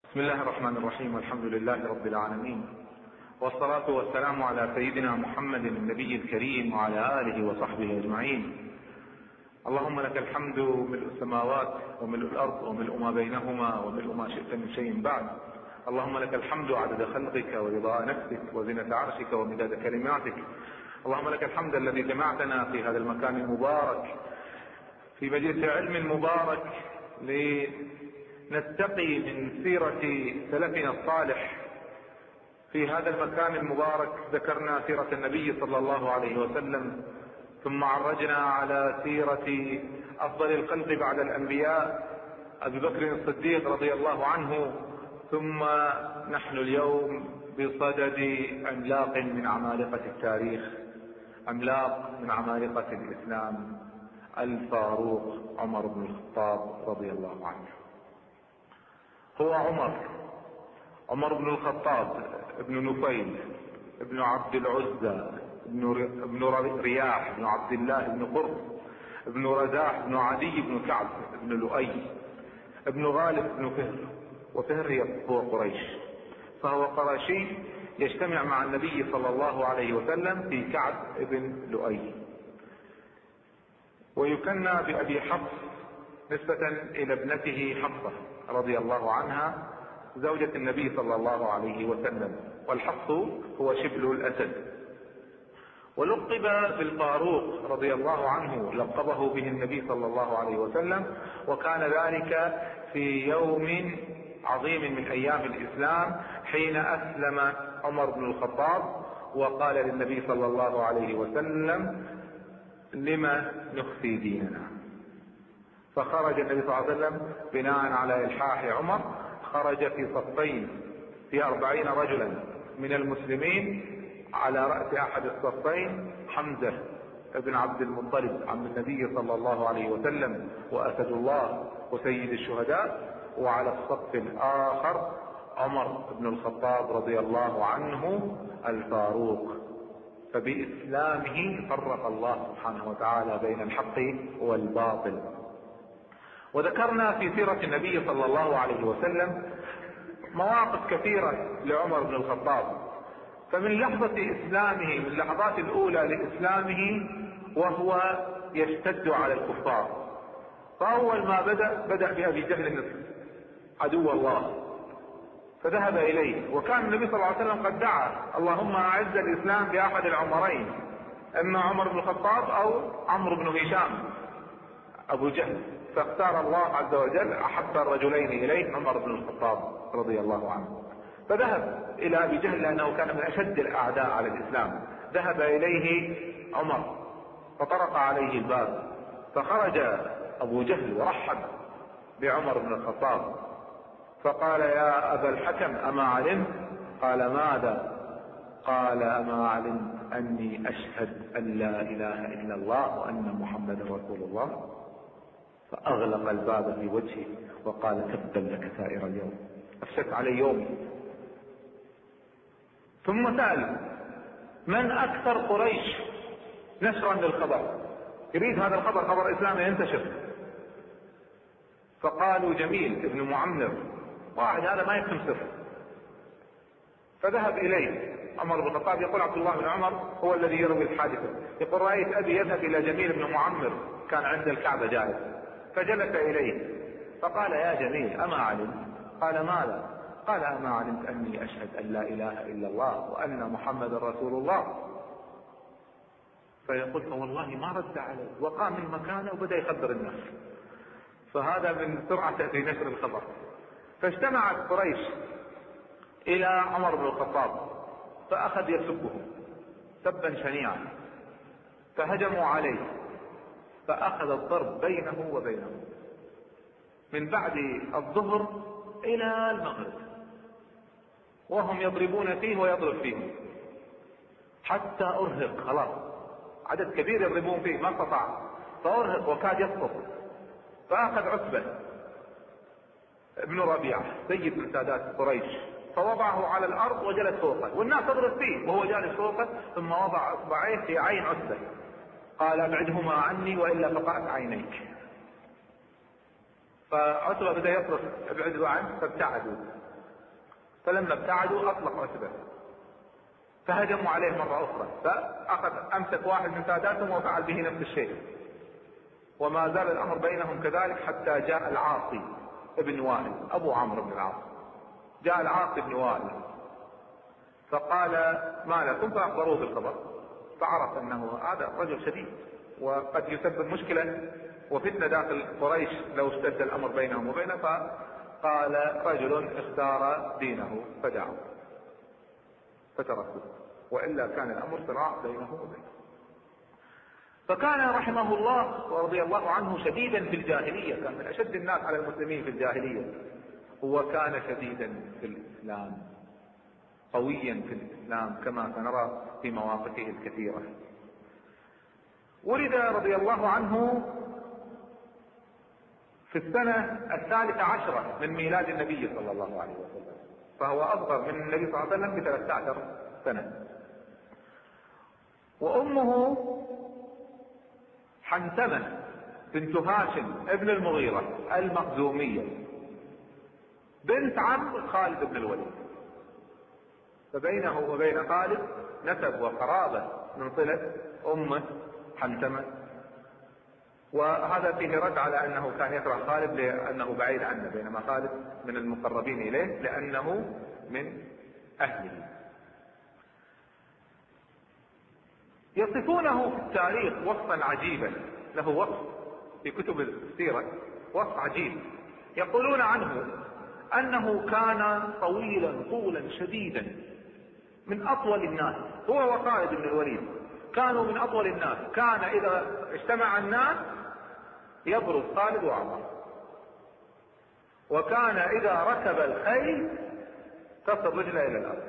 بسم الله الرحمن الرحيم، والحمد لله رب العالمين، والصلاة والسلام على سيدنا محمد النبي الكريم وعلى آله وصحبه أجمعين. اللهم لك الحمد ملء السماوات وملء الأرض وملء ما بينهما وملء ما شئت من شيء بعد. اللهم لك الحمد عدد خلقك ورضاء نفسك وزنة عرشك ومداد كلماتك. اللهم لك الحمد الذي جمعتنا في هذا المكان المبارك في مجلس علم مبارك نستقي من سيرة سلفنا الصالح. في هذا المكان المبارك ذكرنا سيرة النبي صلى الله عليه وسلم، ثم عرجنا على سيرة أفضل الخلق بعد الأنبياء أبي بكر الصديق رضي الله عنه، ثم نحن اليوم بصدد عملاق من عمالقة التاريخ، عملاق من عمالقة الإسلام، الفاروق عمر بن الخطاب رضي الله عنه. هو عمر بن الخطاب ابن نفيل ابن عبد العزى ابن رياح ابن عبد الله ابن قرط ابن رزاح ابن عدي ابن كعب ابن لؤي ابن غالب ابن فهر، وفهر هو قريش، فهو قرشي يجتمع مع النبي صلى الله عليه وسلم في كعب ابن لؤي، ويكنى بأبي حفص نسبة إلى ابنته حفصة رضي الله عنها زوجة النبي صلى الله عليه وسلم، والحفص هو شبل الأسد. ولقب بالفاروق رضي الله عنه، لقبه به النبي صلى الله عليه وسلم، وكان ذلك في يوم عظيم من أيام الإسلام حين أسلم عمر بن الخطاب وقال للنبي صلى الله عليه وسلم: لما نخفي ديننا؟ فخرج النبي صلى الله عليه وسلم بناء على إلحاح عمر، خرج في صفين في 40 رجلا من المسلمين، على رأس أحد الصفين حمزة ابن عبد المطلب عم النبي صلى الله عليه وسلم وأسد الله وسيد الشهداء، وعلى الصف الآخر عمر بن الخطاب رضي الله عنه الفاروق. فبإسلامه فرق الله سبحانه وتعالى بين الحق والباطل. وذكرنا في سيرة النبي صلى الله عليه وسلم مواقف كثيرة لعمر بن الخطاب، فمن لحظة إسلامه، من اللحظات الأولى لإسلامه وهو يشتد على الكفار. فأول ما بدأ بأبي جهل عدو الله، فذهب إليه، وكان النبي صلى الله عليه وسلم قد دعا: اللهم أعز الإسلام بأحد العمرين، إما عمر بن الخطاب أو عمرو بن هشام أبو جهل، فاختار الله عز وجل أحب الرجلين إليه عمر بن الخطاب رضي الله عنه. فذهب إلى أبي جهل لأنه كان من أشد الأعداء على الإسلام، ذهب إليه عمر فطرق عليه الباب، فخرج أبو جهل ورحب بعمر بن الخطاب، فقال: يا أبا الحكم أما علمت؟ قال: ماذا؟ قال: أما علمت أني أشهد أن لا إله إلا الله وأن محمدا رسول الله؟ فأغلق الباب في وجهه وقال: تبا لك سائر اليوم، أفسدت علي يومي. ثم سأل: من أكثر قريش نشرا للخبر؟ يريد هذا الخبر، خبر إسلامي ينتشر. فقالوا: جميل ابن معمر، واحد هذا ما يكتم سر. فذهب إليه عمر بن الخطاب، يقول عبد الله بن عمر هو الذي يروي الحادثة، يقول: رأيت أبي يذهب إلى جميل بن معمر، كان عند الكعبة جالس، فجلس إليه فقال: يا جميل أما علمت؟ قال: ماذا؟ قال: أما علمت أني أشهد أن لا إله إلا الله وأن محمد رسول الله؟ فيقول: فوالله ما رد عليه، وقام من مكانه وبدأ يخبر الناس. فهذا من سرعة في نشر الخبر. فاجتمعت قريش إلى عمر بن الخطاب، فأخذ يسبه سبا شنيعا، فهجموا عليه، فأخذ الضرب بينه وبينهم من بعد الظهر إلى المغرب، وهم يضربون فيه ويضرب فيه حتى أرهق، خلاص عدد كبير يضربون فيه ما استطاع، فأرهق وكاد يسقط. فأخذ عتبة ابن ربيعة سيد من سادات قريش، فوضعه على الأرض وجلس فوقه، والناس تضرب فيه وهو جالس فوقه، ثم وضع اصبعيه في عين عتبة، قال: ابعدهما عني وإلا فقعت عينيك. فعتبة بدأ يصرخ: ابعدوا عنه، فابتعدوا. فلما ابتعدوا أطلق عتبة، فهجموا عليه مرة أخرى، أمسك واحد من ساداتهم وفعل به نفس الشيء، وما زال الأمر بينهم كذلك حتى جاء العاصي ابن وائل أبو عمرو بن العاص. جاء العاصي بن وائل فقال ما لكم، فأخبروه بالخبر، فعرف أنه هذا رجل شديد وقد يسبب مشكلة وفتنة داخل قريش لو اشتد الأمر بينهم وبينه. فقال رجل اختار دينه فدعوا فتركوه، وإلا كان الأمر صراع بينه وبينه. فكان رحمه الله ورضي الله عنه شديدا في الجاهلية، كان من أشد الناس على المسلمين في الجاهلية، وكان شديدا في الإسلام، قويا في الإسلام كما سنرى في مواقفه الكثيرة. ولد رضي الله عنه في السنة 13 من ميلاد النبي صلى الله عليه وسلم، فهو أصغر من النبي صلى الله عليه وسلم ب13 سنة. وأمه حنتمة بنت هاشم ابن المغيرة المخزومية بنت عم خالد بن الوليد، فبينه وبين خالد نسب وقرابة من صلة أمه حنتمة. وهذا فيه رد على أنه كان يكره خالد لأنه بعيد عنه، بينما خالد من المقربين إليه لأنه من أهله. يصفونه في التاريخ وصفا عجيبا، له وصف في كتب السيرة وصف عجيب. يقولون عنه أنه كان طويلا طولا شديدا، من أطول الناس، هو وخالد بن الوليد كانوا من أطول الناس. كان إذا اجتمع الناس يبرز خالد وعمر، وكان إذا ركب الخيل تصل رجله إلى الأرض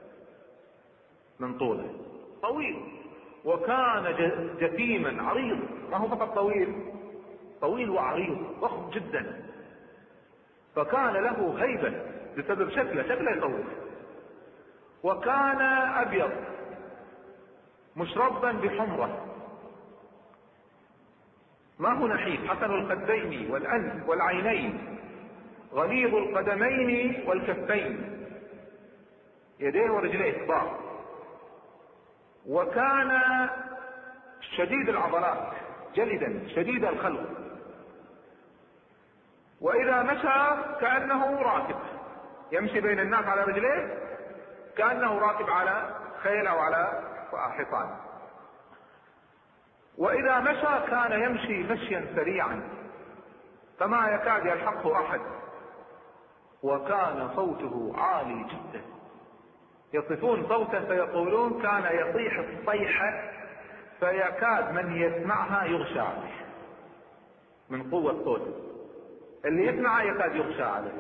من طوله، طويل. وكان جسيما عريض، ما هو فقط طويل وعريض ضخم جدا، فكان له هيبة بسبب شكله يخوف. وكان أبيض مشربا بحمرة، ما هو نحيف، حسن الخدين والأنف والعينين، غليظ القدمين والكفين، يديه ورجليه كبار. وكان شديد العضلات جلدا شديد الخلق، وإذا مشى كأنه راكب، يمشي بين الناس على رجليه كأنه راكب على خيل أو على حصان. وإذا مشى كان يمشي مشيا سريعا فما يكاد يلحقه أحد. وكان صوته عالي جدا، يصفون صوته فيقولون كان يصيح الصيحة فيكاد من يسمعها يغشى عليه من قوة صوته، اللي يسمعها يكاد يغشى عليه.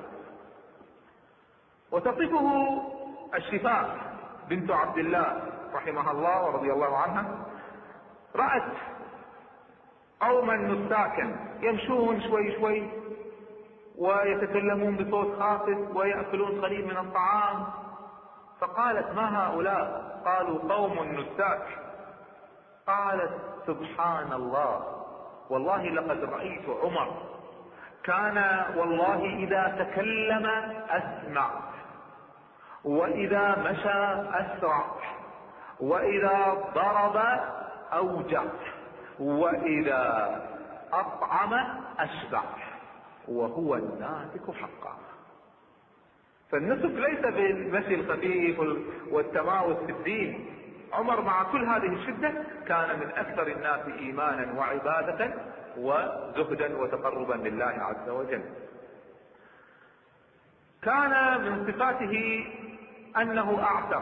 وتصفه الشفاء بنت عبد الله رحمها الله ورضي الله عنها، رأت قوما نساكا يمشون شوي شوي ويتكلمون بصوت خافت ويأكلون قليل من الطعام، فقالت ما هؤلاء؟ قالوا قوم نساك. قالت سبحان الله، والله لقد رأيت عمر كان والله إذا تكلم أسمع، وإذا مشى أسرع، وإذا ضرب أوجع، وإذا أطعم أشبع، وهو الناسك حقا. فالنسك ليس بالمشي الخفيف والتماوس في الدين. عمر مع كل هذه الشدة كان من أكثر الناس إيمانا وعبادة وزهدا وتقربا لله عز وجل. كان من صفاته أنه أعسر،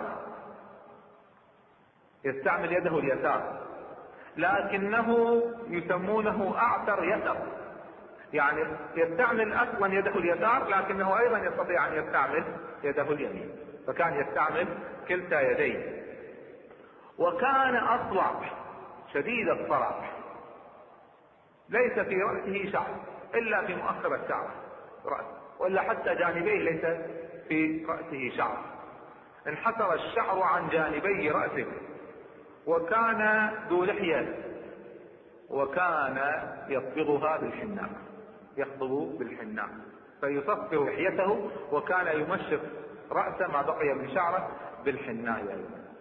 يستعمل يده اليسار، لكنه يسمونه أعسر يسر، يعني يستعمل أصلا يده اليسار لكنه أيضا يستطيع أن يستعمل يده اليمين، فكان يستعمل كلتا يديه. وكان أصلع شديد الصلع، ليس في رأسه شعر إلا في مؤخر الشعر رأس، ولا حتى جانبيه ليس في رأسه شعر، انحسر الشعر عن جانبي رأسه. وكان ذو لحية، وكان يصبغها بالحناء، يخضب بالحناء فيصفر لحيته، وكان يمشط رأسه ما بقي من شعره بالحناية.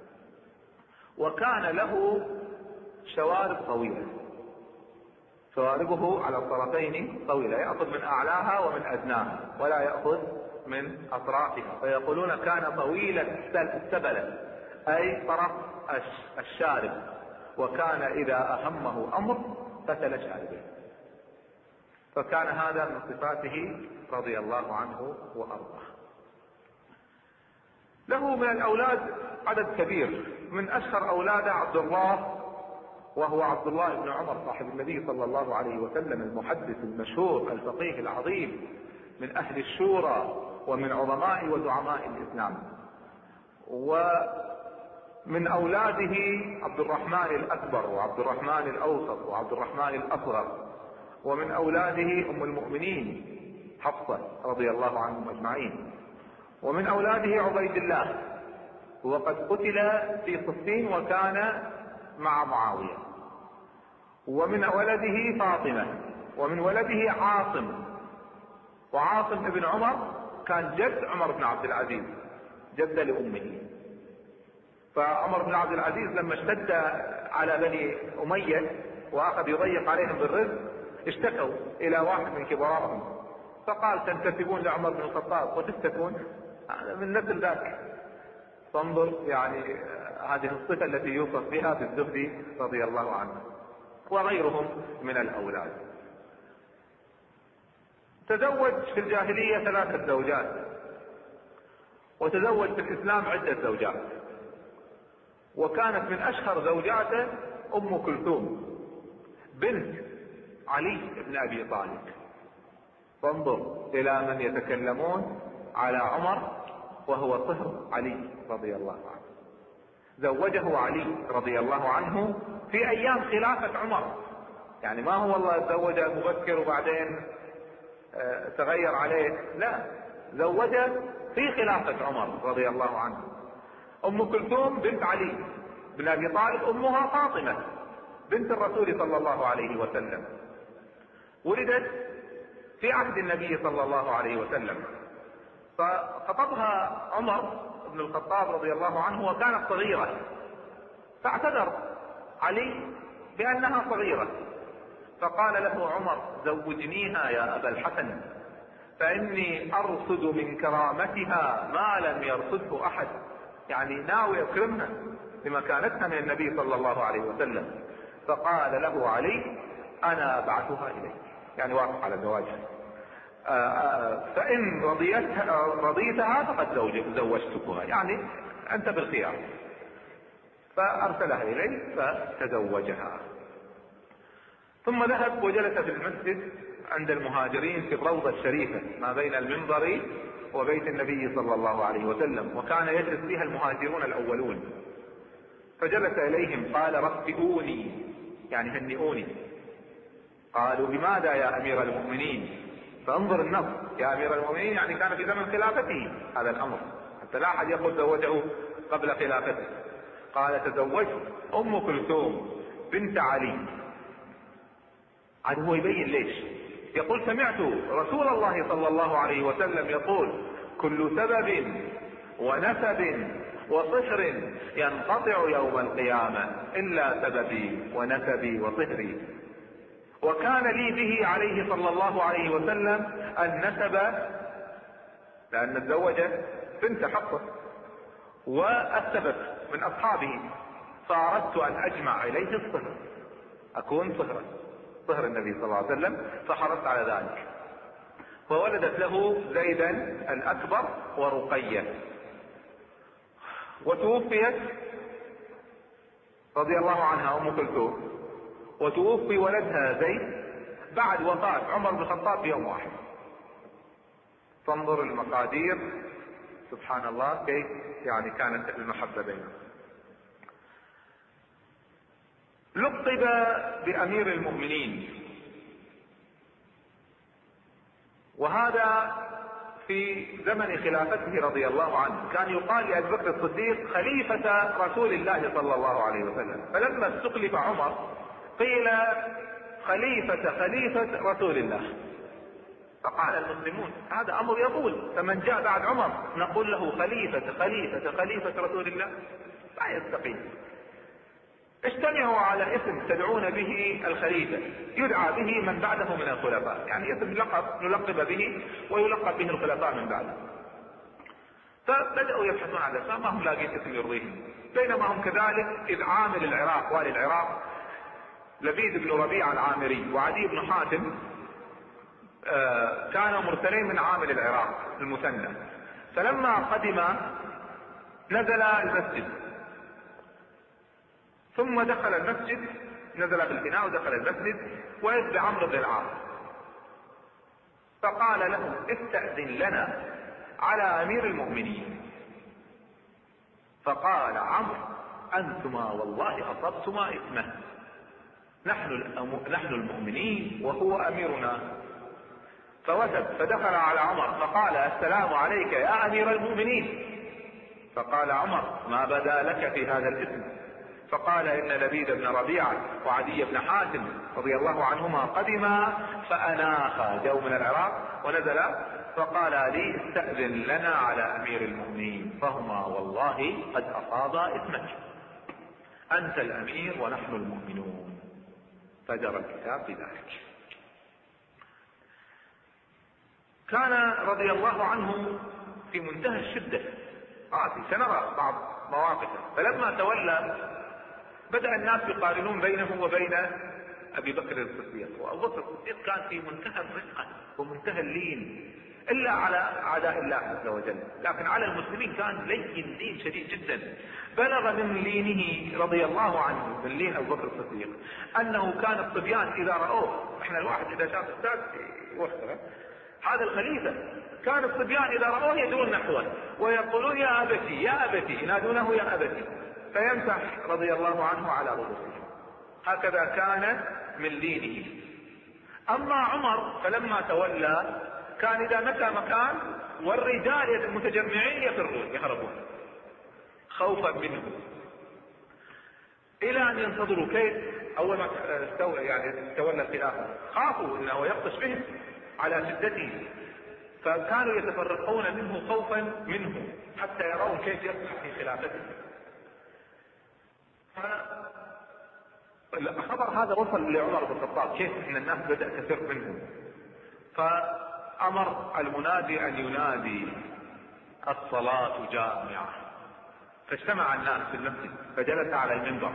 وكان له شوارب طويلة، شواربه على الطرفين طويلة، يأخذ من أعلاها ومن أدناها ولا يأخذ من أطرافها، فيقولون كان طويل السبلة أي طرف الشارب، وكان إذا أهمه أمر قتل شاربه. فكان هذا من صفاته رضي الله عنه وأرضاه. له من الأولاد عدد كبير، من أشهر أولاده عبد الله، وهو عبد الله بن عمر صاحب النبي صلى الله عليه وسلم، المحدث المشهور الفقيه العظيم من أهل الشورى ومن عظماء وزعماء الإسلام. ومن أولاده عبد الرحمن الأكبر وعبد الرحمن الأوسط وعبد الرحمن الأصغر، ومن أولاده أم المؤمنين حفصة رضي الله عنهم أجمعين، ومن أولاده عبيد الله، وقد قتل في صفين وكان مع معاوية، ومن ولده فاطمة، ومن ولده عاصم، وعاصم ابن عمر كان جد عمر بن عبد العزيز، جد لأمه. فعمر بن عبد العزيز لما اشتد على بني أمية وأخذ يضيق عليهم بالرزق اشتكوا إلى واحد من كبارهم فقال تنتسبون لعمر بن الخطاب وتفتكون من نسل ذاك. فانظر يعني هذه الصفة التي يوصف بها في الزهري رضي الله عنه، وغيرهم من الأولاد. تزوج في الجاهلية 3 زوجات، وتزوج في الإسلام عدة زوجات، وكانت من أشهر زوجاته أم كلثوم بنت علي بن أبي طالب. فانظر إلى من يتكلمون على عمر وهو طهر علي رضي الله عنه. زوجه علي رضي الله عنه في أيام خلافة عمر، يعني ما هو والله تزوج مبكر وبعدين تغير عليه، لا، زوجه في خلافة عمر رضي الله عنه. أم كلثوم بنت علي بن أبي طالب، أمها فاطمة بنت الرسول صلى الله عليه وسلم، ولدت في عهد النبي صلى الله عليه وسلم. فخطبها عمر بن الخطاب رضي الله عنه وكانت صغيرة، فاعتذر علي بأنها صغيرة، فقال له عمر زوجنيها يا أبا الحسن، فإني أرصد من كرامتها ما لم يرصده أحد، يعني ناوي يكرمها لمكانتها من النبي صلى الله عليه وسلم. فقال له علي أنا أبعثها إليك، يعني واقف على زواجها، فإن رضيتها فقد زوجتكها، يعني أنت بالخيار. فأرسلها إليه فتزوجها، ثم ذهب وجلس في المسجد عند المهاجرين في الروضة الشريفة ما بين المنبر وبيت النبي صلى الله عليه وسلم، وكان يجلس فيها المهاجرون الأولون. فجلس إليهم قال رفئوني، يعني هنئوني. قالوا بماذا يا أمير المؤمنين؟ فانظر النص، يا أمير المؤمنين يعني كان في زمن خلافته هذا الأمر، حتى لا أحد يقول زوجه قبل خلافته. قال تزوجت أم كلثوم بنت علي. عاد هو يبين ليش، يقول سمعت رسول الله صلى الله عليه وسلم يقول كل سبب ونسب وصهر ينقطع يوم القيامة إلا سببي ونسبي وصهري. وكان لي به عليه صلى الله عليه وسلم النسب، لأن تزوج بنت حفصة، والسبب من أصحابه، فأردت أن أجمع إليه الصهر، أكون صهرا، صهر النبي صلى الله عليه وسلم، فحرصت على ذلك. فولدت له زيدا الأكبر ورقية، وتوفيت رضي الله عنها أم كلثوم، وتوفي ولدها زيد بعد وفاة عمر بن الخطاب بيوم واحد. فانظر المقادير سبحان الله كيف يعني كانت المحبة بينهم. لقب بأمير المؤمنين، وهذا في زمن خلافته رضي الله عنه. كان يقال لأبي بكر الصديق خليفة رسول الله صلى الله عليه وسلم، فلما استخلف عمر قيل خليفة رسول الله، فقال المسلمون هذا أمر يطول، فمن جاء بعد عمر نقول له خليفة رسول الله؟ لا يستقيم. اجتمعوا على اسم تدعون به الخليفة يدعى به من بعده من الخلفاء، يعني اسم نلقب به ويلقب به الخلفاء من بعده. فبدأوا يبحثون عن الاسم، ما هم لاقين اسم يرضيهم. بينما هم كذلك إذ عامل العراق والي العراق لبيد بن ربيعة العامري وعدي بن حاتم كانوا مرسلين من عامل العراق المثنى، فلما قدم نزل المسجد، ثم دخل المسجد، نزل في البناء ودخل المسجد، وإذ بعمرو بن العاص فقال له استأذن لنا على أمير المؤمنين. فقال عمرو أنتما والله أصبتما اسمه، نحن المؤمنين وهو أميرنا. فوثب فدخل على عمر فقال السلام عليك يا أمير المؤمنين. فقال عمر ما بدا لك في هذا الاسم؟ فقال إن لبيد بن ربيعة وعدي بن حاتم رضي الله عنهما قدما فأناخا، جو من العراق ونزل، فقال لي استأذن لنا على أمير المؤمنين، فهما والله قد أصابا اسمك، أنت الأمير ونحن المؤمنون. فجرى الكتاب بذلك. كان رضي الله عنه في منتهى الشدة، سنرى بعض مواقفه. فلما تولى بدأ الناس يقارنون بينه وبين أبي بكر الصديق، وأبو بكر الصديق كان في منتهى الرقة ومنتهى اللين، إلا على أعداء الله عز وجل، لكن على المسلمين كان لين لين شديد جدا. بلغ من لينه رضي الله عنه، من لين أبو بكر الصديق، أنه كان الصبيان إذا رأوه، إحنا الواحد إذا شاف أستاذ يوخره هذا الخليفة، كان الصبيان إذا رأوه يدون نحوه ويقولون يا أبتي يا أبتي، ينادونه يا أبتي، فيمسح رضي الله عنه على رؤوسهم. هكذا كان من لينه. أما عمر فلما تولى كان إذا مشى مكان والرجال المتجمعين يهربون خوفا منه، إلى أن ينتظروا كيف أول ما تولى الخلافة خافوا أنه يبطش بهم على شدته، فكانوا يتفرقون منه خوفا منه حتى يرون كيف يصلح في خلافته. الخبر هذا وصل لعمر بن الخطاب كيف ان الناس بدأ تفر منه، فأمر المنادي أن ينادي الصلاة جامعة، فاجتمع الناس في المسجد، فجلس على المنبر.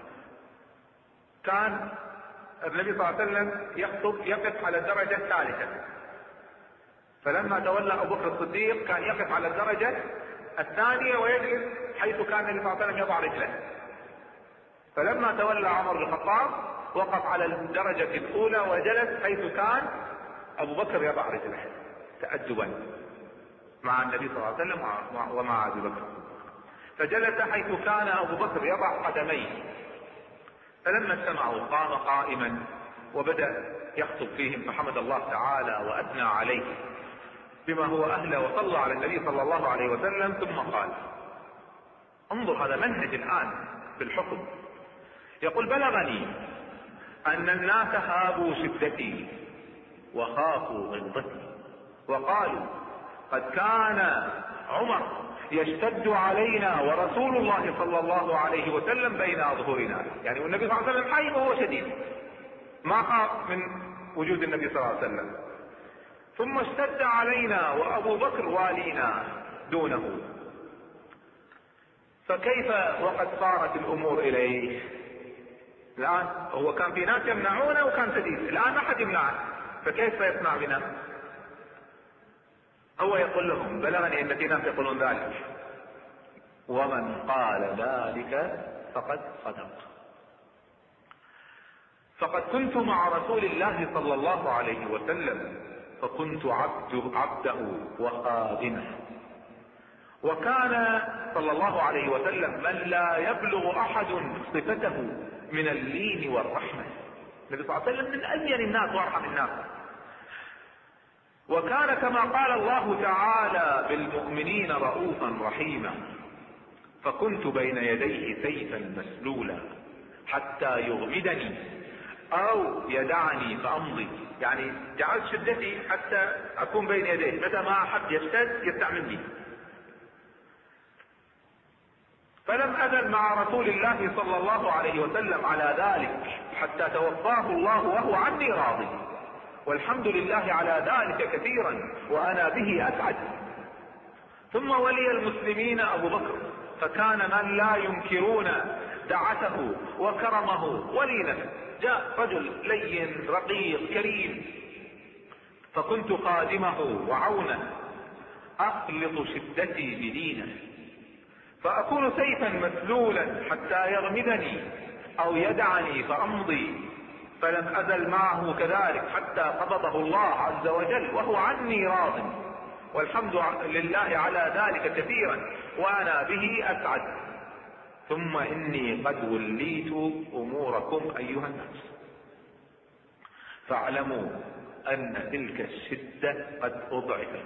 كان النبي صلى الله عليه وسلم يقف على الدرجة الثالثة، فلما تولى أبو بكر الصديق كان يقف على الدرجة الثانية ويجلس حيث كان النبي صلى الله عليه وسلم يضع رجله. فلما تولى عمر بن الخطاب وقف على الدرجة الأولى وجلس حيث كان أبو بكر يضع رجله تأدبا مع النبي صلى الله عليه وسلم ومع أبي بكر، فجلس حيث كان أبو بكر يضع قدميه. فلما اجتمعوا قام قائما وبدأ يخطب فيهم، فحمد الله تعالى وأثنى عليه بما هو أهله وصلى على النبي صلى الله عليه وسلم، ثم قال انظر هذا منهج الآن في الحكم. يقول بلغني أن الناس هابوا شدتي وخافوا غلظتي وقالوا قد كان عمر يشتد علينا ورسول الله صلى الله عليه وسلم بين أظهرنا، يعني والنبي صلى الله عليه وسلم حي وهو شديد، ما خاف من وجود النبي صلى الله عليه وسلم. ثم اشتد علينا وأبو بكر والينا دونه، فكيف وقد صارت الأمور إليه؟ الآن هو كان في ناس يمنعونه وكان شديد، الآن أحد يمنعه، فكيف يصنع بنا؟ هو يقول لهم بلغني ان في ناس يقولون ذلك، ومن قال ذلك فقد صدق. فقد كنت مع رسول الله صلى الله عليه وسلم فكنت عبده وخادمه، وكان صلى الله عليه وسلم من لا يبلغ احد صفته من اللين والرحمة. النبي صلى الله عليه وسلم من ألين الناس وارحم الناس، وكان كما قال الله تعالى بالمؤمنين رؤوفا رحيما. فكنت بين يديه سيفا مسلولا حتى يغمدني او يدعني فامضي، يعني جعلت شدتي حتى اكون بين يديه، متى ما احب يشتد يستعملني. فلم ازل مع رسول الله صلى الله عليه وسلم على ذلك حتى توفاه الله وهو عني راضي، والحمد لله على ذلك كثيرا وانا به اسعد. ثم ولي المسلمين ابو بكر، فكان من لا ينكرون دعته وكرمه ولينه. جاء رجل لين رقيق كريم، فكنت خادمه وعونه، اخلط شدتي بدينه، فاكون سيفا مسلولا حتى يغمدني او يدعني فامضي، فلم ازل معه كذلك حتى قبضه الله عز وجل وهو عني راض، والحمد لله على ذلك كثيرا وانا به اسعد. ثم اني قد وليت اموركم ايها الناس، فاعلموا ان تلك الشدة قد اضعفت،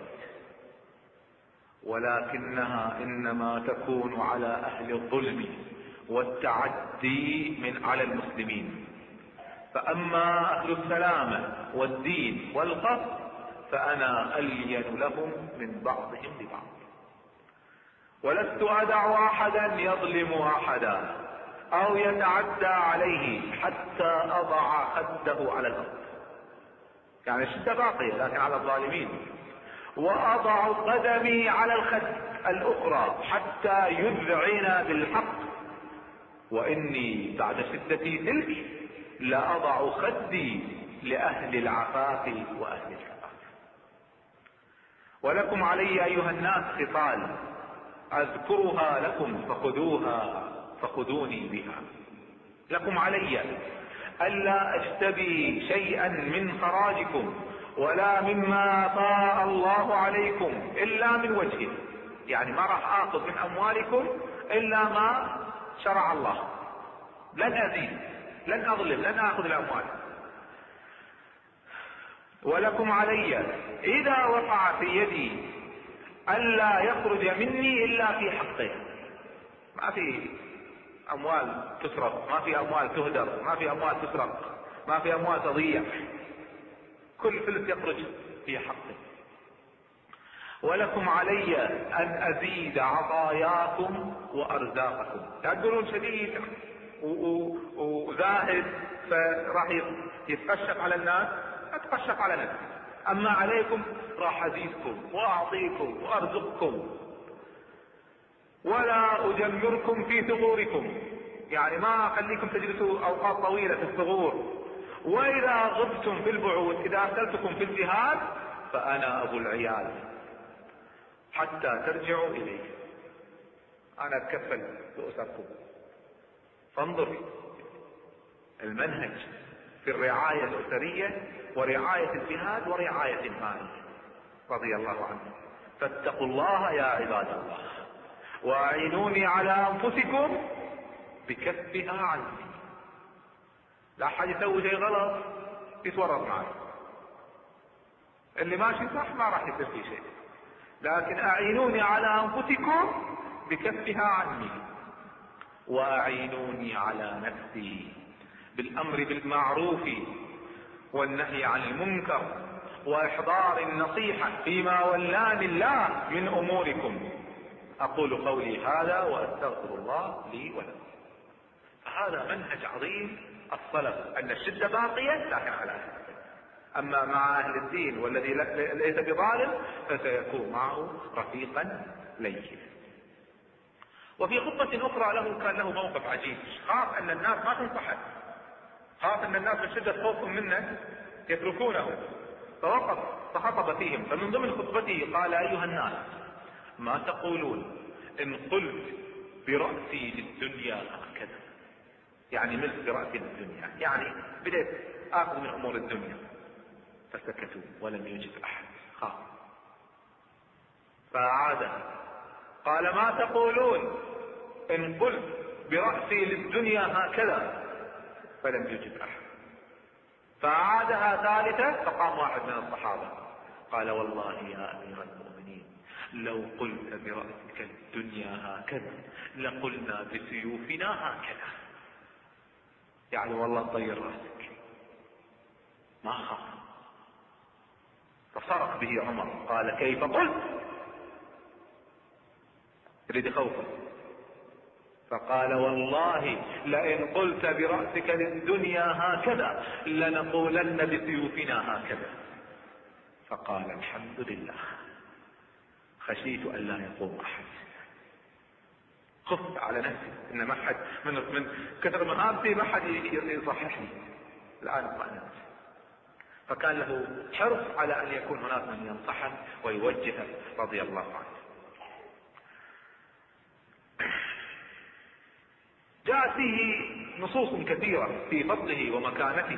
ولكنها انما تكون على اهل الظلم والتعدي على المسلمين، فاما اهل السلامة والدين والقصد فانا الين لهم من بعضهم لبعض، ولست ادع احدا يظلم احدا او يتعدى عليه حتى اضع خده على الارض، يعني الشدة باقية لكن على الظالمين، واضع قدمي على الخد الاخرى حتى يذعن بالحق، واني بعد شدتي تلك لاضع خدي لاهل العفاف واهل الكفاف. ولكم علي ايها الناس خصال اذكرها لكم فخذوها فخذوني بها. لكم علي الا اشتبي شيئا من خراجكم ولا مما أفاء الله عليكم الا من وجهه، يعني ما راح اخذ من اموالكم الا ما شرع الله، لن ازيد لن اظلم لن اخذ الاموال. ولكم علي اذا وقع في يدي الا يخرج مني الا في حقه، ما في اموال تسرق، ما في اموال تهدر، ما في اموال تسرق، ما في اموال تضيع، كل فلس يخرج في حقه. ولكم علي ان ازيد عطاياكم وارزاقكم، تقولون شديد وزاهد فراح يتقشف على الناس، اتقشف على نفسي، اما عليكم راح ازيدكم واعطيكم وارزقكم، ولا اجمركم في ثغوركم، يعني ما اخليكم تجلسوا اوقات طويلة في الثغور، واذا غبتم في البعوث اذا ارسلتكم في الجهاد فانا ابو العيال حتى ترجعوا الي، انا اتكفل باسركم. فانظر المنهج في الرعاية الاسرية ورعاية الجهاد ورعاية المال رضي الله عنه. فاتقوا الله يا عباد الله واعينوني على انفسكم بكفها عني. لا احد يسوي شيء غلط يتورط معي، اللي ماشي صح ما راح يصير فيه شيء، لكن اعينوني على انفسكم بكفها عني، واعينوني على نفسي بالامر بالمعروف والنهي عن المنكر واحضار النصيحة فيما ولاني الله من اموركم. اقول قولي هذا واستغفر الله لي ولكم. فهذا منهج عظيم السلف، ان الشدة باقية لكن على أهل. اما مع اهل الدين والذي ليس بظالم فسيكون معه رفيقا لين. وفي خطبة اخرى له كان له موقف عجيب، خاف ان الناس ما تنصحه، خاف ان الناس من شدة خوفهم منه يتركونه، فوقف فخطب فيهم. فمن ضمن خطبته قال ايها الناس ما تقولون ان قلت برأسي للدنيا هكذا، يعني ملك برأسي للدنيا، يعني بدأت اخذ من امور الدنيا. فسكتوا ولم يجب احد، خاف. فعاد قال ما تقولون ان قلت برأسي للدنيا هكذا، فلم يجب احد. فعادها ثالثة فقام واحد من الصحابة قال والله يا امير المؤمنين لو قلت برأسك الدنيا هكذا لقلنا بسيوفنا هكذا، يعني والله طير رأسك. ما خاف، فصرخ به عمر قال كيف قلت؟ يريد يخوفه، فقال والله لئن قلت برأسك للدنيا هكذا لنقولن بسيوفنا هكذا. فقال الحمد لله خشيت أن لا يقوم أحد، خفت على نفسي إن ما حد من كثر مهابتي ما حد يصححني، الآن اطمأنت. فكان له حرص على أن يكون هناك من ينصحه ويوجهه رضي الله عنه. جاءت فيه نصوص كثيرة في فضله ومكانته.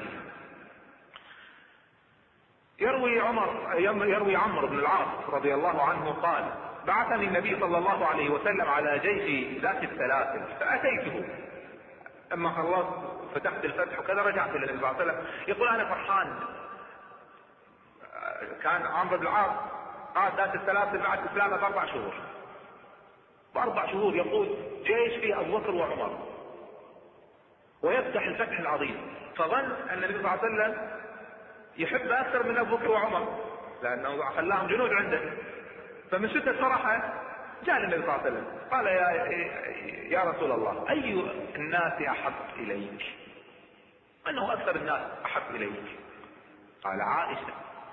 يروي عمرو بن العاص رضي الله عنه قال بعثني النبي صلى الله عليه وسلم على جيش ذات السلاسل فأتيته، اما خلصت فتحت الفتح وكذا رجعت الى النبي صلى الله عليه وسلم. يقول انا فرحان، كان عمرو بن العاص قائد ذات السلاسل بعد اسلامه ب4 شهور، ب4 شهور يقود جيش فيه ابو بكر وعمر ويفتح الفتح العظيم، فظن ان النبي صلى الله عليه وسلم يحب اكثر من ابو بكر وعمر لانه خلاهم جنود عنده. فمن شدة فرحه جاء النبي صلى الله عليه وسلم قال يا رسول الله اي الناس احب اليك؟ من هو اكثر الناس احب اليك؟ قال عائشة.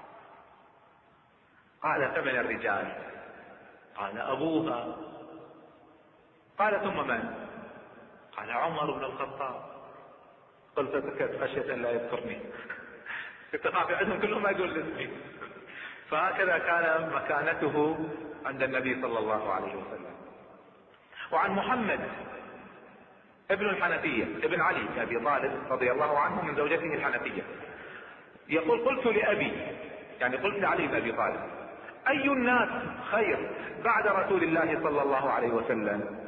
قال فمن الرجال؟ قال ابوها. قال ثم من؟ قال عمر بن الخطاب. قلت سكت خشية ان لا يذكرني، كنت خاف عندهم كلهم ما يقول اسمي. فهكذا كان مكانته عند النبي صلى الله عليه وسلم. وعن محمد ابن الحنفية ابن علي بن ابي طالب رضي الله عنه من زوجته الحنفية يقول قلت لأبي، يعني قلت لعلي بن ابي طالب اي الناس خير بعد رسول الله صلى الله عليه وسلم؟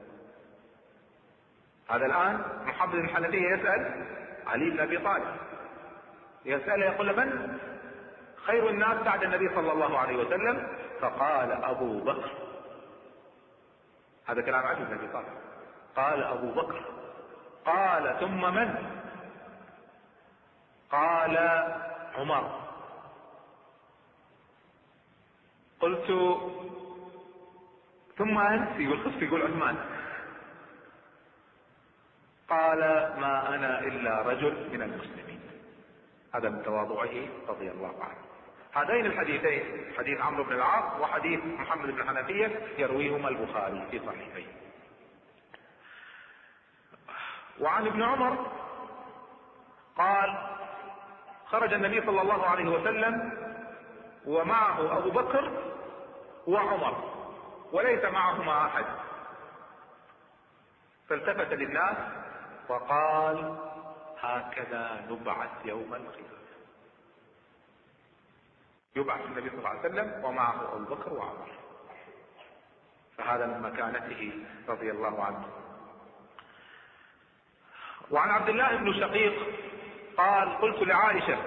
هذا الآن محمد بن الحنفية يسأل علي بن ابي طالب، يسأله يقول من خير الناس بعد النبي صلى الله عليه وسلم؟ فقال ابو بكر. هذا كلام علي بن ابي طالب. قال ابو بكر. قال ثم من؟ قال عمر. قلت ثم انت؟ يقول عثمان. قال ما انا الا رجل من المسلمين. هذا من تواضعه رضي الله عنه. هذين الحديثين حديث عمرو بن العاص وحديث محمد بن الحنفية يرويهما البخاري في صحيحيه. وعن ابن عمر قال خرج النبي صلى الله عليه وسلم ومعه ابو بكر وعمر وليس معهما احد، فالتفت للناس وقال هكذا نبعث يوم القيامة. يبعث النبي صلى الله عليه وسلم ومعه ابو بكر وعمر، فهذا من مكانته رضي الله عنه. وعن عبد الله بن شقيق قال قلت لعائشة،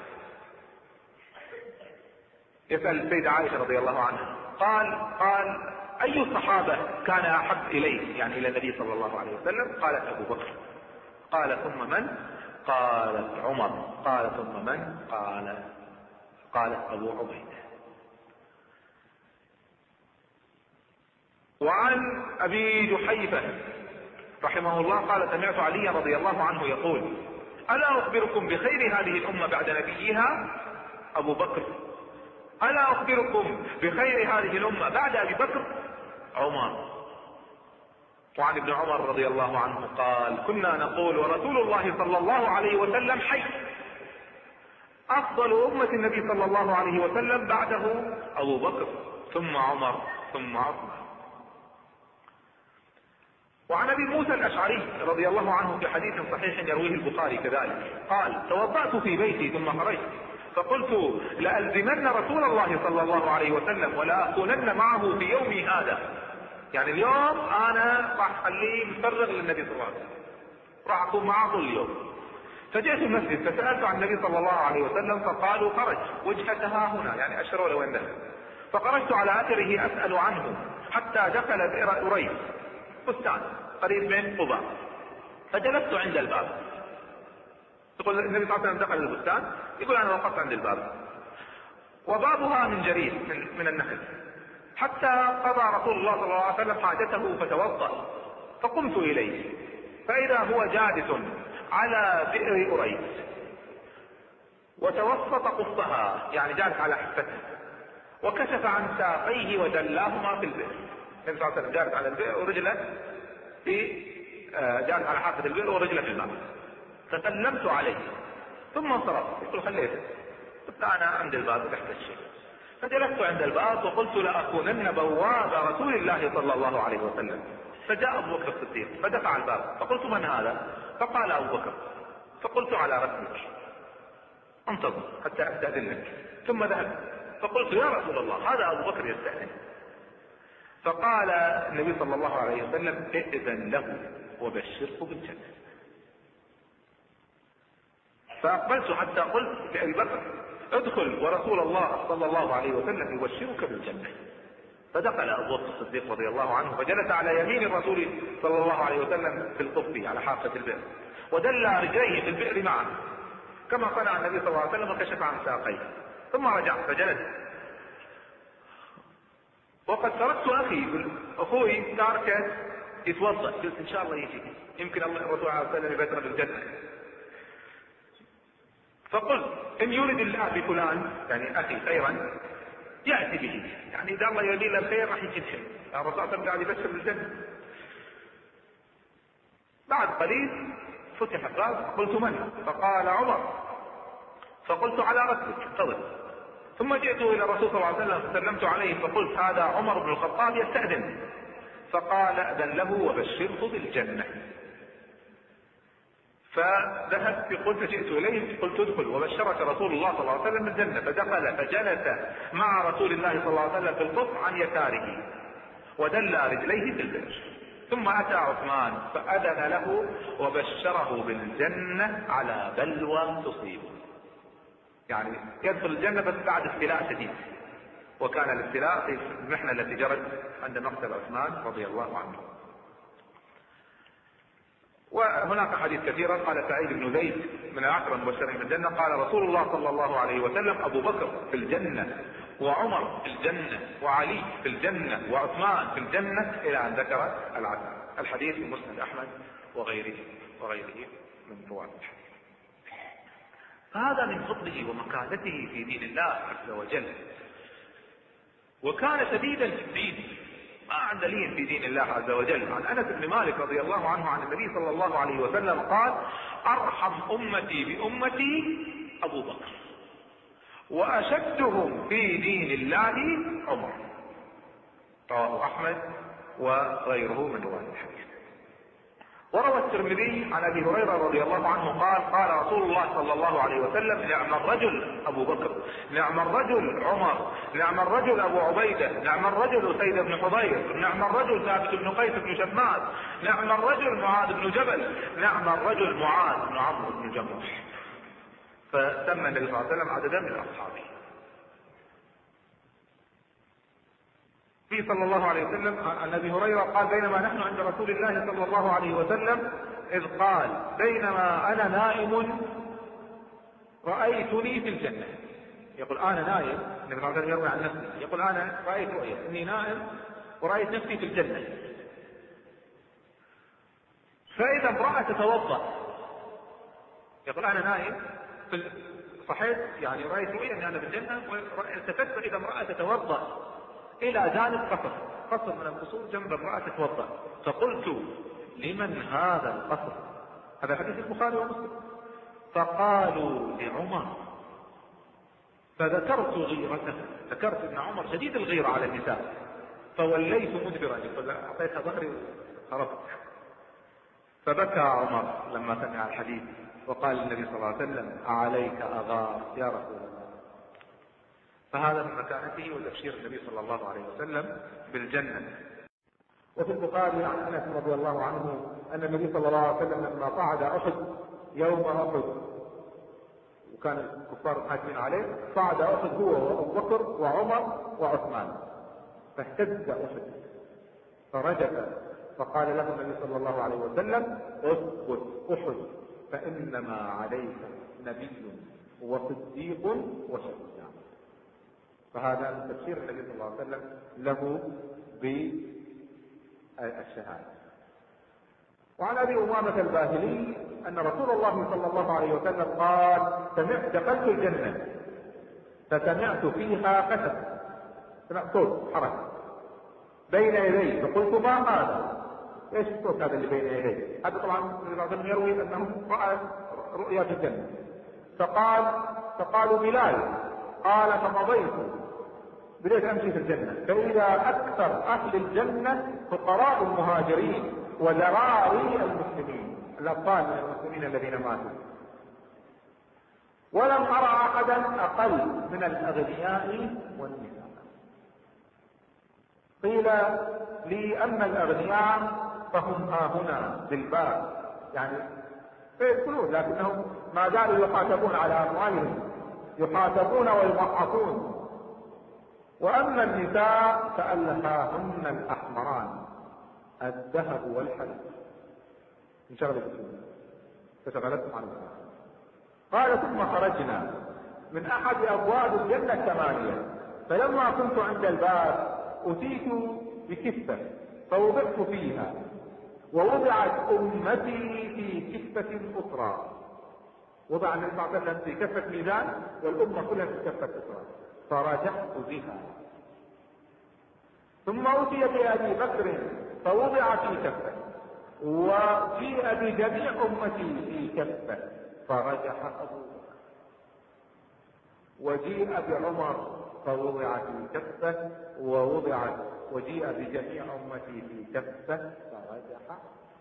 يسأل السيدة عائشة رضي الله عنها، قال اي الصحابة كان احب اليه يعني الى النبي صلى الله عليه وسلم؟ قالت ابو بكر. قال ثم من؟ قالت عمر. قال ثم من؟ قالت ابو عبيدة. وعن ابي جحيفة رحمه الله قال سمعت علي رضي الله عنه يقول الا اخبركم بخير هذه الامة بعد نبيها؟ ابو بكر. الا اخبركم بخير هذه الامة بعد ابي بكر؟ عمر. وعن ابن عمر رضي الله عنه قال كنا نقول ورسول الله صلى الله عليه وسلم حي، افضل امة النبي صلى الله عليه وسلم بعده ابو بكر ثم عمر ثم عثمان. وعن ابي موسى الاشعري رضي الله عنه في حديث صحيح يرويه البخاري كذلك قال توضأت في بيتي ثم خرجت فقلت لألزمن رسول الله صلى الله عليه وسلم ولا أكونن معه في يومي هذا، يعني اليوم انا راح اخليه مفرغ للنبي صلى الله عليه وسلم، راح اكون معه طول اليوم. فجئت المسجد فسألت عن النبي صلى الله عليه وسلم فقالوا خرج وجهتها هنا، يعني اشروا له وين دخل. فخرجت على اثره اسأل عنه حتى دخل بئر أريس بستان قريب من قباء، فجلست عند الباب. تقول النبي صلى الله عليه وسلم دخل البستان يقول أنا وقفت عند الباب وبابها من جريد من النخل، حتى قضى رسول الله صلى الله عليه وسلم حاجته فتوضأ، فقمت إليه فإذا هو جالس على بئر أريس وتوسط قصها، يعني جالس على حفتها، وكشف عن ساقيه ودلاهما في البئر. النبي صلى الله عليه وسلم جالس على البئر ورجله جالس على حافة البئر ورجله في الماء، فسلمت عليه ثم انصرفت. قلت خليته، قلت انا عند الباب تحت الشيء، فجلست عند الباب وقلت لأكونن بواب رسول الله صلى الله عليه وسلم. فجاء ابو بكر الصديق فدفع الباب، فقلت من هذا؟ فقال ابو بكر. فقلت على رسلك انتظر حتى استأذنك. ثم ذهب فقلت يا رسول الله هذا ابو بكر يستأذن. فقال النبي صلى الله عليه وسلم ائذن له وبشره بالجنة. فأقبلت حتى قلت لأبي بكر ادخل ورسول الله صلى الله عليه وسلم يبشرك بالجنة. فدخل أبو بكر الصديق رضي الله عنه فجلس على يمين الرسول صلى الله عليه وسلم في القف على حافة البئر، ودلى رجليه في البئر معه كما صنع النبي صلى الله عليه وسلم، وكشف عن ساقيه. ثم رجع فجلس، وقد تركت اخوي تاركه يتوضا، قلت ان شاء الله يجي يمكن الله الرسول عليه الصلاه والسلام يبشر بالجنه. فقلت ان يريد الله بفلان يعني اخي خيرا ياتي به، يعني اذا الله يريد له الخير راح يجي الخير. الرسول صلى الله عليه وسلم قاعد يبشر بالجنه. بعد قليل فتح الباب، قلت من؟ فقال عمر. فقلت على رسلك انتظر. ثم جئت الى الرسول صلى الله عليه وسلم فسلمت عليه فقلت هذا عمر بن الخطاب يستأذن. فقال اذن له وبشره بالجنة. فذهبت قلت جئت اليه قلت ادخل وبشرك رسول الله صلى الله عليه وسلم بالجنة. فدخل فجلس مع رسول الله صلى الله عليه وسلم في القف عن يساره ودلى رجليه في البئر. ثم اتى عثمان فاذن له وبشره بالجنة على بلوى تصيبه، يعني يدخل الجنة بس بعد ابتلاء شديد، وكان الابتلاء في المحنة التي جرت عند مقتل عثمان رضي الله عنه. وهناك حديث كثيرا. قال سعيد بن زيد من العشرة المبشرين بالجنة قال رسول الله صلى الله عليه وسلم ابو بكر في الجنة وعمر في الجنة وعلي في الجنة وعثمان في الجنة الى ان ذكر العشرة. الحديث في مسند احمد وغيره من رواه الحديث. فهذا من فضله ومكانته في دين الله عز وجل، وكان شديدا في الدين ما عنده لين في دين الله عز وجل. عن انس بن مالك رضي الله عنه عن النبي صلى الله عليه وسلم قال ارحم امتي بامتي ابو بكر واشدهم في دين الله عمر. رواه احمد وغيره من رواه الحديث. وروى الترمذي عن ابي هريره رضي الله عنه قال قال رسول الله صلى الله عليه وسلم نعم الرجل ابو بكر، نعم الرجل عمر، نعم الرجل ابو عبيده، نعم الرجل سيد بن حضير، نعم الرجل ثابت بن قيس بن شماس، نعم الرجل معاذ بن جبل، نعم الرجل معاذ بن عمرو بن جموح. فسمى النبي صلى الله عليه وسلم عددا من اصحابه. في صلى الله عليه وسلم عن ابي هريره قال بينما نحن عند رسول الله صلى الله عليه وسلم اذ قال بينما انا نائم رايتني في الجنه. يقول انا نائم، النبي صلى الله عليه وسلم يروي عن نفسه يقول انا رايت رؤيا اني نائم ورايت نفسي في الجنه، فاذا امراه تتوضا. يقول انا نائم صحيت يعني رايت رؤيا اني انا في الجنه، والتفت اذا امراه تتوضا الى جانب قصر من القصور جنب امرأة تتوضا. فقلت لمن هذا القصر؟ هذا حديث البخاري ومسلم. فقالوا لعمر. فذكرت غيرته، ذكرت ان عمر شديد الغيرة على النساء، فوليت مدبرا يقول اعطيتها ظهري وخرجت. فبكى عمر لما سمع الحديث وقال النبي صلى الله عليه وسلم اعليك اغار يا رسول الله. فهذا من مكانته وتبشير النبي صلى الله عليه وسلم بالجنة. وفي البخاري عن انس رضي الله عنه ان النبي صلى الله عليه وسلم لما صعد احد يوم احد وكان الكفار حاكمين عليه، صعد احد هو وابو بكر وعمر وعثمان، فاهتز احد فرجف، فقال له النبي صلى الله عليه وسلم اثبت احد فانما عليك نبي وصديق وشهيد. فهذا تفسير النبي صلى الله عليه وسلم له بالشهادة. وعن ابي امامة الباهلي ان رسول الله صلى الله عليه وسلم قال: دخلت الجنة فسمعت فيها خشب، سمعت صوت حركة بين يدي، فقلت: ما هذا؟ ايش الصوت هذا اللي بين يدي؟ هذا طبعا بعضهم يروي انه راى رؤيا في الجنة. فقالوا: بلال. قال: فمضيت بديت امشي في الجنة، فاذا اكثر اهل الجنة فقراء المهاجرين وذراري المسلمين، الاطفال من المسلمين الذين ماتوا، ولم ارى احدا اقل من الاغنياء والنساء. قيل لي: اما الاغنياء فهم هنا بالباب، يعني فيدخلون لكنهم ما زالوا يحاسبون على اموالهم، يحاسبون ويضعفون. واما النساء فالهاهن الاحمران، الذهب والحديد، انشغلت فشغلتهم عن النساء. قال: ثم خرجنا من احد ابواب الجنة 8، فلما كنت عند الباب اتيت بكفة فوضعت فيها، ووضعت امتي في كفة اخرى. وضع النبي صلى الله عليه وسلم في كفة ميزان والامة كلها في كفة اخرى، فرجحت بها. ثم اتي بابي بكر فوضع في كفة، وجيء بجميع امتي في كفة، فرجح ابو بكر. وجيء بعمر فوضع في كفة وجيء بجميع امتي في كفة، فرجح.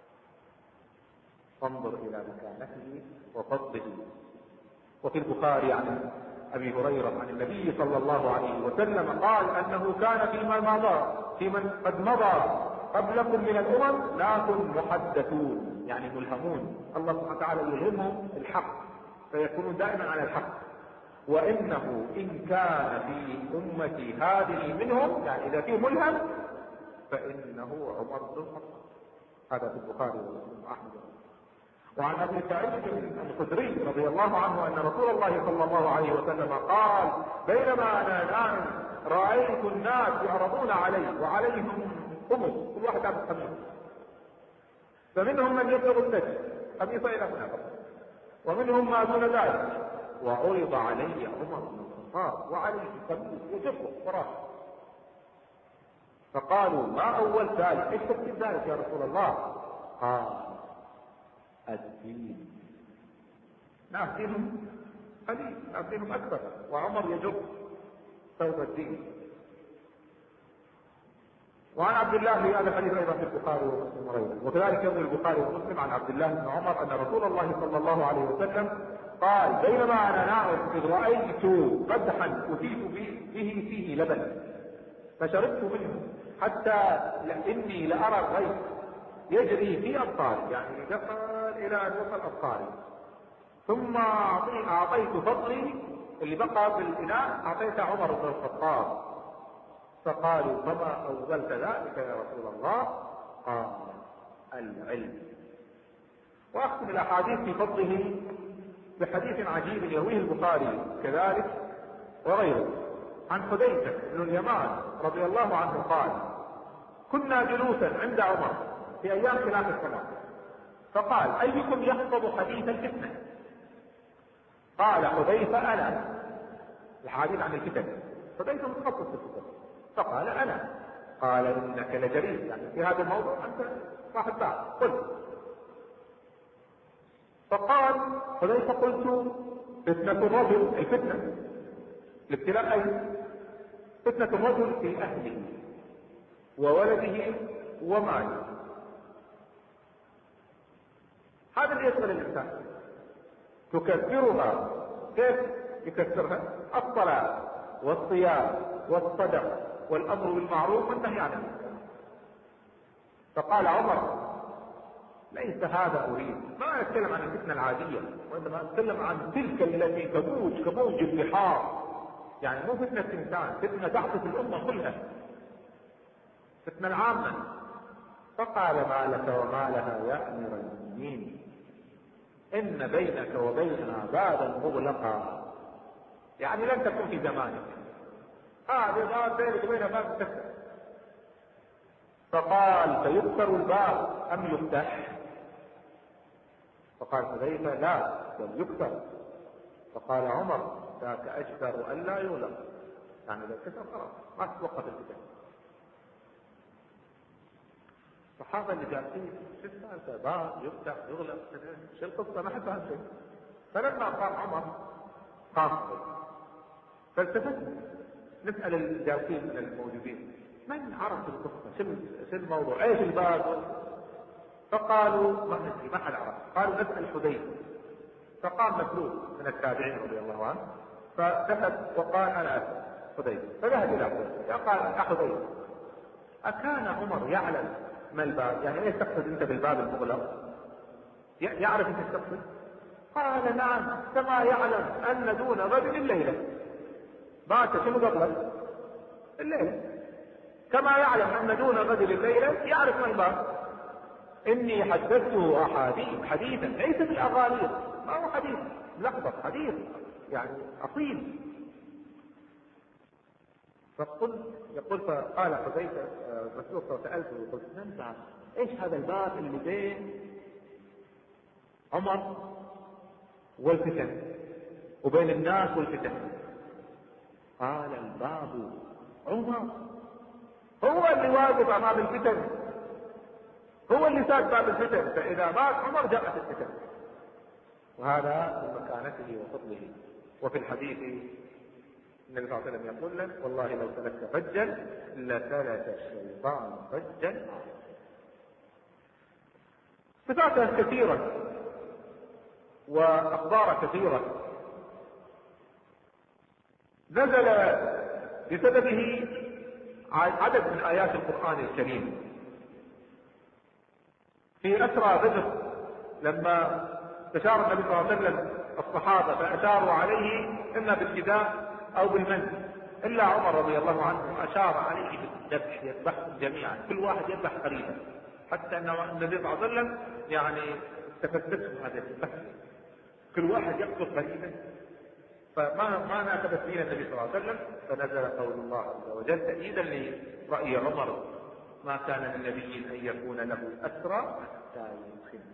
فانظر الى مكانته وفضله. وفي البخاري عن ابي هريرة عن النبي صلى الله عليه وسلم قال انه كان في من قد مضى قبلكم من الامم ناس محدثون، يعني ملهمون، الله سبحانه وتعالى يلهمهم الحق فيكونون دائما على الحق. وانه ان كان في امتي هذه منهم، يعني اذا فيه ملهم، فانه عمر بن الخطاب. هذا في البخاري ومسلم واحمد. وعن ابي سعيد الخدري رضي الله عنه ان رسول الله صلى الله عليه وسلم قال: بينما انا نائم رايت الناس يعرضون علي وعليهم خمس، كل واحد عنده خميس، فمنهم من يبلغ النجم خميصه الى هنا، ومنهم ما دون ذلك، وعرض علي عمر بن الخطاب وعليه خميس وجفه وراه. فقالوا: ما اول ذلك؟ ايش تفسير ذلك يا رسول الله؟ قال: الدين. ناس دينهم قليل، ناس دينهم اكثر، وعمر يجب ثوب الدين. وعن عبد الله في هذا الحديث ايضا في البخاري ومسلم وغيره. وكذلك يروي البخاري ومسلم عن عبد الله بن عمر ان رسول الله صلى الله عليه وسلم قال: بينما انا نائم اذ رايت قدحا اتيت به فيه لبن، فشربت منه حتى اني لارى الغيث يجري في ابطالي، يعني دخل الى ان وصل ابطالي. ثم اعطيت فضلي اللي بقى بالاناء، اعطيت عمر بن الخطاب. فقالوا: فما اولت ذلك يا رسول الله؟ قال: العلم. واختم الاحاديث في فضله بحديث عجيب يرويه البخاري كذلك وغيره عن حذيفة بن اليمان رضي الله عنه قال: كنا جلوسا عند عمر في ايام خلاف السماء، فقال: ايكم يحفظ حديث الفتنة؟ قال حذيفة: انا. الحديث عن الفتن، حذيفة متخصص في الفتن، فقال: انا. قال: انك لجريء، يعني في هذا الموضوع انت صاحب بعض، قل. فقال حذيفة: قلت: فتنة الرجل، الفتنة الابتلاء، اي فتنة الرجل في اهله وولده وماله. هذا اللي يشغل الانسان. تكفرها، كيف يكفرها؟ الصلاة والصيام والصدقة والامر بالمعروف والنهي عن المنكر. فقال عمر: ليس هذا اريد، ما اتكلم عن الفتنة العادية، وانما اتكلم عن تلك التي تموج كموج البحار، يعني مو فتنة انسان، فتنة تعطف الامة كلها، فتنة العامة. فقال: ما لك وما لها يا امير المؤمنين، ان بينك وبينها بابا مغلقا يعني لن تكون في زمانك، هذا بينك وبين باب تفتح. فقال فيكسر الباب أم يفتح؟ فقال حذيفة لا بل يكسر. فقال عمر ذاك أجدر أن لا يغلق، يعني إذا كسر خلاص ما تتوقف الفتن. الصحابة اللي جالسين شو السالفة؟ باب يفتح يغلق شو القصة؟ ما حد فاهم شيء. فلما قام عمر قام فالتفت نسأل الجالسين من الموجودين من عرف القصة؟ شو الموضوع؟ ايش الباب؟ فقالوا ما ندري، ما حد عرف. قالوا نسأل حذيفة. فقام مسلول من التابعين رضي الله عنه فدخل وقال انا اسال حذيفة. فذهب الى حذيفة قال يا حذيفة اكان عمر يعلم ما الباب؟ يعني ايش تقصد انت بالباب المغلق؟ يعرف ايش تقصد؟ قال نعم كما يعلم ان دون غد الليله. بات شنو قبل الليله؟ كما يعلم ان دون غد الليله يعرف ما الباب. اني حدثته احاديث حديثا ليس بالاغاليط، ما هو حديث لحظه، حديث يعني اصيل. فقلت يقول فقال حذيفة مسلوق فسألته وقلت ننفع ايش هذا الباب اللي بين عمر والفتن وبين الناس والفتن؟ قال الباب عمر، هو اللي واقف امام الفتن، هو اللي ساد باب الفتن، فاذا مات عمر جاءت الفتن. وهذا من مكانته وفضله. وفي الحديث النبي صلى الله عليه وسلم يقول له والله لو سلكت فجا لسلك الشيطان فجا. صفات كثيرة واخبار كثيرة نزل بسببه عدد من ايات القرآن الكريم. في اسرى بدر لما استشار النبي صلى الله عليه وسلم الصحابة فاشاروا عليه اما بالفداء او بالمن، الا عمر رضي الله عنه اشار عليه بالذبح، يذبحهم جميعا كل واحد يذبح قريبا، حتى ان النبي صلى الله عليه وسلم يعني تفتتهم هذه الذبح، كل واحد يقتل قريبا. فما ناسبت فينا النبي صلى الله عليه وسلم، فنزل قول الله عز وجل تأييدا لرأي عمر ما كان للنبي ان يكون له اسرى حتى يدخل.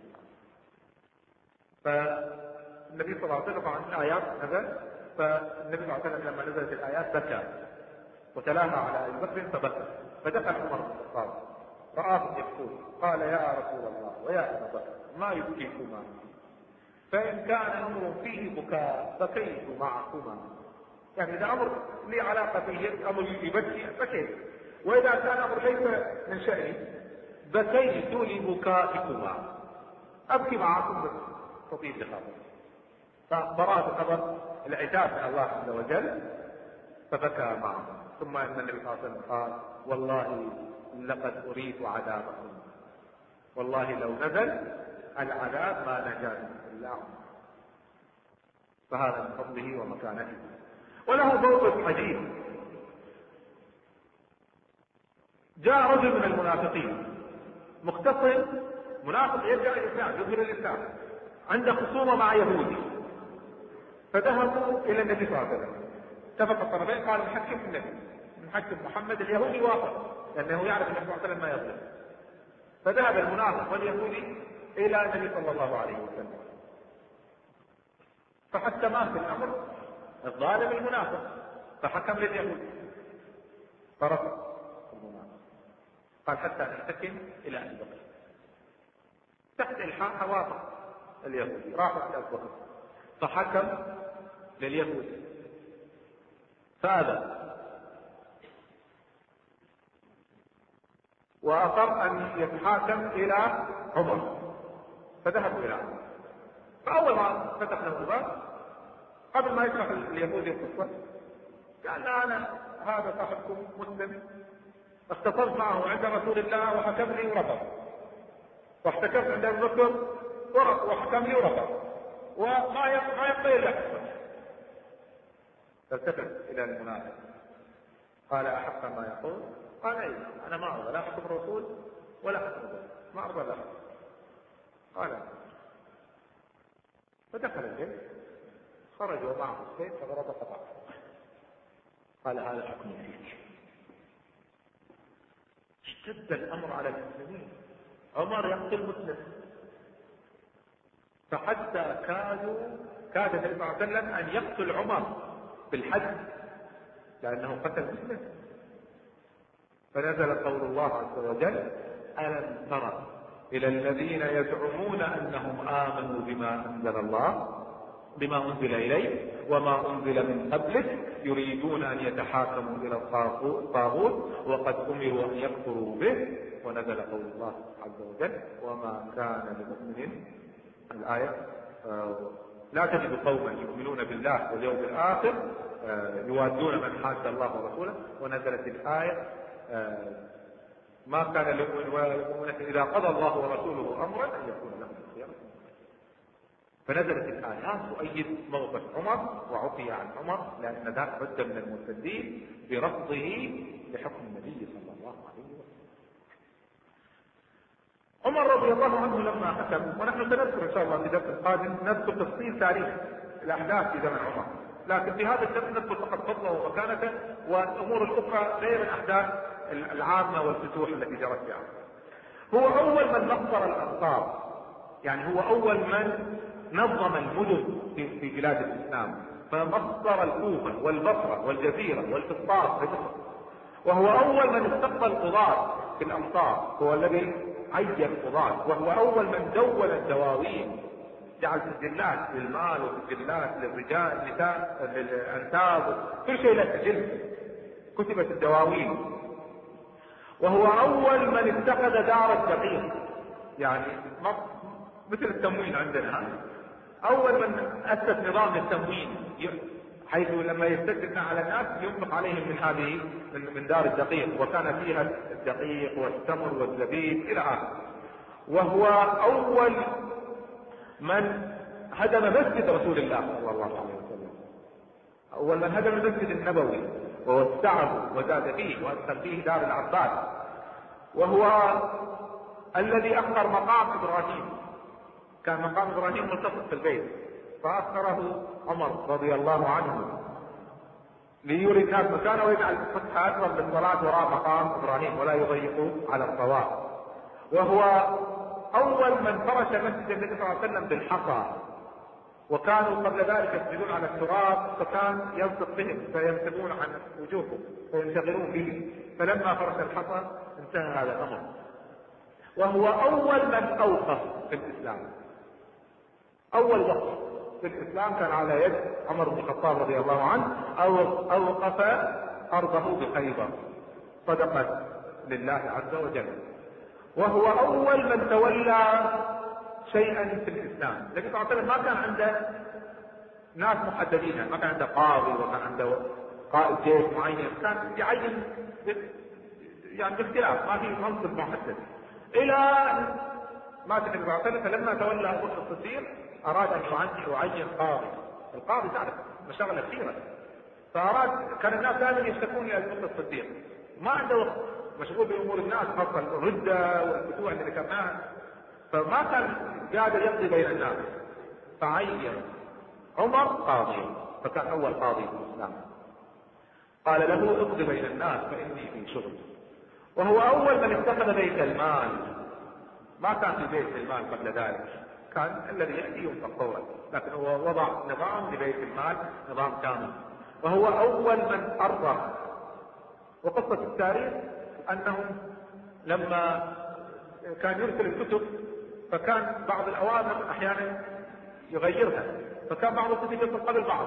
فالنبي صلى الله عليه وسلم عن الايات نزل، فالنبي صلى الله عليه وسلم لما نزلت الايات بكى وتلاها على ابي بكر فبكى، فدخل عمر بن الخطاب رآهم يبكون قال يا رسول الله ويا ابا بكر ما يبكيكما؟ فان كان امر فيه بكاء بكيت معكما. يعني اذا امر لي علاقه فيه امر يبكي بكيت، واذا كان امر ليس من شأني بكيت لبكائكما، ابكي معكم بس تطيب لخاطر. فأخبرات الخبر العتاب من الله عز وجل فبكى معه. ثم ان النبي صلى الله عليه وسلم قال والله لقد اريد عذابكم، والله لو نزل العذاب ما نجا الا عمر. فهذا من فضله ومكانته. وله موقف عجيب. جاء رجل من المنافقين مختصر، منافق يرجع الاسلام يظهر الاسلام، عنده خصومه مع يهودي، فذهبوا الى النبي صلى الله عليه وسلم، اتفق الطرفين قالوا نحكم النبي، نحكم محمد. اليهودي وافق لانه يعرف النبي صلى الله عليه وسلم ما يظلم. فذهب المنافق واليهودي الى النبي صلى الله عليه وسلم، فحكما في الامر الظالم المنافق، فحكم لليهود فرفض المنافق، قال حتى نحتكم الى ابي بكر. تحت الحاح وافق اليهودي، راحوا الى ابي بكر فحكم لليهود فأبى، وأصر أن يتحاكم إلى عمر، فذهبوا إلى عمر. فأول ما فتح له الباب قبل ما يشرح اليهودي القصة قال أنا هذا صاحبكم مسلم اختصرت معه عند رسول الله وحكم لي ورفض، واحتكمت عند أبي بكر وحكم لي ورفض، وما يبقى إلا حكمه. فالتفت الى المنافق قال احق ما يقول؟ قال اي انا ما ارضى لا حكم الرسول ولا حكم الله، ما ارضى له. قال فدخل البيت خرج ومعه السيف فضرب قطع. قال هذا حكم فيك. اشتد الامر على المسلمين، عمر يقتل مسلم، فحتى كاد النبي صلى الله عليه وسلم ان يقتل عمر بالحد لانه قتل مسلم. فنزل قول الله عز وجل: ألم تر إلى الذين يزعمون أنهم آمنوا بما أنزل الله بما أنزل إليه وما أنزل من قبله يريدون أن يتحاكموا إلى الطاغوت وقد أمروا أن يكفروا به. ونزل قول الله عز وجل: وما كان لمؤمن. الآية: لا تجد قوما يؤمنون بالله واليوم الآخر يوادون من حاد الله ورسوله. ونزلت الآية: ما كان لمؤمن إذا قضى الله ورسوله أمرا أن يكون لهم الخيار. فنزلت الآيات تؤيد موقف عمر وعفي عن عمر، لأن ذاك عد من المرتدين برفضه لحكم النبي صلى الله عليه وسلم. عمر رضي الله عنه لما حكم، ونحن سنذكر إن شاء الله في الدرس القادم نذكر تفصيل تاريخ الأحداث في زمن عمر، لكن في هذا الدرس نذكر فقط فضله ومكانته والأمور الأخرى غير الأحداث العامة والفتوح التي جرت فيها. هو أول من نصر الأمصار، يعني هو أول من نظم المدن في بلاد الإسلام، فنصر الكوفة والبصرة والجزيرة والفسطاط في مصر. وهو أول من استقبل القضاة في الأمصار، هو الذي عين القضاة، وهو أول من دون الدواوين، جعل سجلات للمال وسجلات للرجال النساء للأنساب، كل شيء له سجل، كتبت الدواوين. وهو أول من اتخذ دار الدقيق، يعني مثل التموين عندنا، أول من أسس نظام التموين، حيث لما يستدفع على الناس ينفق عليهم من هذه من دار الدقيق، وكان فيها الدقيق والتمر والزبيب إلى آخره. وهو أول من هدم مسجد رسول الله صلى الله عليه وسلم، أول من هدم المسجد النبوي ووسعه وزاد فيه وأدخل فيه دار العباس. وهو الذي أخر مقام إبراهيم، كان مقام إبراهيم ملتصق في البيت، فأخره عمر رضي الله عنه ليري الناس مكانه ويجعل فتحة أكبر بالصلاة وراء مقام إبراهيم ولا يضيقوا على الطواف. وهو أول من فرش مسجد النبي صلى الله عليه وسلم بالحصى، وكانوا قبل ذلك يسجدون على التراب، فكان يلصق بهم فينتبون عن وجوههم فينشغلون به، فلما فرش الحصى انتهى هذا الأمر. وهو أول من أوقف في الإسلام، أول وقف في الإسلام كان على يد عمر بن الخطاب رضي الله عنه، أوقف أرضه بخيبر صدقة لله عز وجل. وهو أول من تولى شيئا في الإسلام. النبي صلى الله عليه وسلم ما كان عنده ناس محددين، ما كان عنده قاضي وكان عنده قائد جيش معين، كان يعين يعني باختلاف، ما في منصب محدد. إلى مات النبي صلى الله عليه وسلم، فلما تولى أبو بكر الصديق أراد أن يعين قاضي. القاضي تعرف مشاغل كثيرة، فأراد، كان الناس دائما يشتكون إلى أبو بكر الصديق، ما عنده وقت، مشغول بأمور الناس، خاصة الردة والفتوح اللي ذكرناها، فما كان قادر يقضي بين الناس، فعين عمر قاضي، فكان أول قاضي في الإسلام. قال له: اقضي بين الناس فإني في شغل. وهو أول من اتخذ بيت المال، ما كان في بيت المال قبل ذلك، كان الذي يأتي ينفق فورا، لكن هو وضع نظام لبيت المال، نظام كامل. وهو أول من أرضى. وقصة التاريخ أنهم لما كان يرسل الكتب، فكان بعض الأوامر أحيانا يغيرها، فكان بعض الكتب يصل قبل بعض،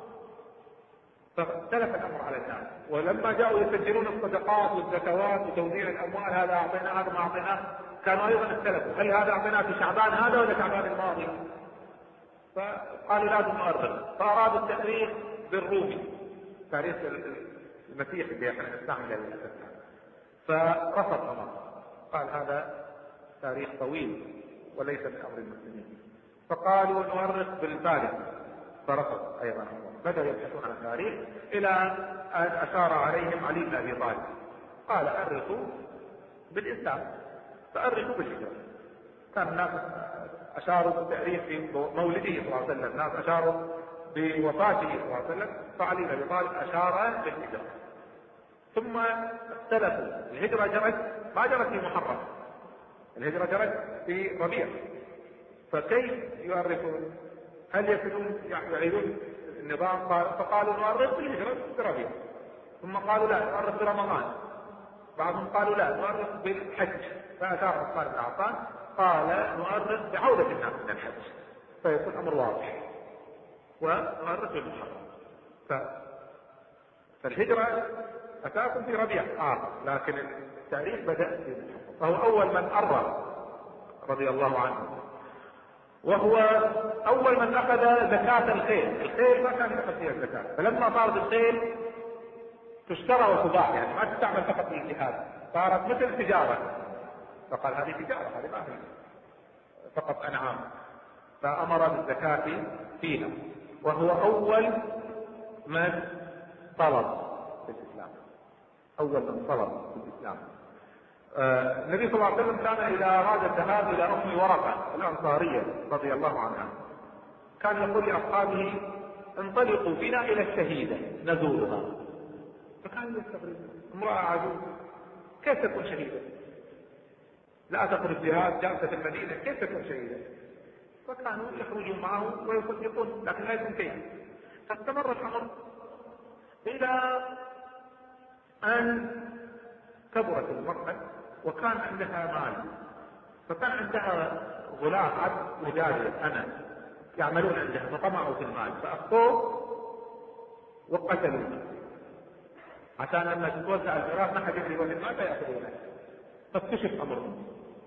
فاختلف الأمر على الناس. ولما جاءوا يسجلون الصدقات والزكوات وتوزيع الأموال، هذا أعطيناه هذا ما أعطيناه، كانوا أيضا اختلفوا، هل هذا أعطيناه في شعبان هذا ولا شعبان الماضي؟ فقالوا لازم نؤرخ، فأرادوا التأريخ بالرومي، تاريخ المسيح اللي احنا نستعمل الأساس، فرفض عمر، قال هذا تاريخ طويل وليس من أمر المسلمين. فقالوا نؤرخ بالفارس، فرفض أيضا عمر. بدأوا يبحثون عن التاريخ إلى أن أشار عليهم علي بن أبي طالب، قال أرخوا بالإسلام، فأرخوا بالهجرة. كان الناس أشاروا بالتاريخ في مولده صلى الله عليه وسلم، الناس أشاروا بوفاته صلى الله عليه وسلم فعلي بن ابي طالب اشار بالهجره. ثم اختلفوا، الهجره جرت ما جرت في محرم، الهجره جرت في ربيع، فكيف يؤرخون؟ هل يعيدون النظام؟ فقالوا نؤرخ بالهجره في ربيع، ثم قالوا لا نؤرخ برمضان، بعضهم قالوا لا نؤرخ بالحج، فأثار عثمان بن عفان قال نؤرخ بعودة الناس من الحج فيكون الأمر واضح، ونؤرخ بالمحرم. فالهجرة أساسا في ربيع لكن التاريخ بدأ في محرم، فهو أول من أرى رضي الله عنه، وهو أول من أخذ زكاة الخيل. الخيل ما كان يأخذ فيها الزكاة، فلما صارت الخيل تشترى وتباع، يعني ما تستعمل فقط في الجهاد، صارت مثل تجارة، فقال هذه تجارة، هذه ما هي فقط أنعام، فأمر بالزكاة فيها، وهو أول من طلب في الإسلام، أول من طلب في الإسلام. النبي صلى الله عليه وسلم كان إذا أراد الذهاب إلى أم ورقة الأنصارية رضي الله عنها كان يقول لأصحابه انطلقوا بنا إلى الشهيدة نزورها، فكان يستغرب امرأة عجوز كيف تكون شهيدة؟ لا تخرج جهاد جالسة في المدينة كيف تكون شهيدة؟ فكانوا يخرجون معه ويصدقون، لكن لا يكون كيف. فاستمر الأمر إلى أن كبرت المرأة وكان عندها مال، فكان عندها غلام عبد وجارية أنا يعملون عندها، فطمعوا في المال فأخذوه وقتلوه عشان لما تتوزع الميراث ما حد يدري وين المال فيأخذونه. فاكتشف أمرهم،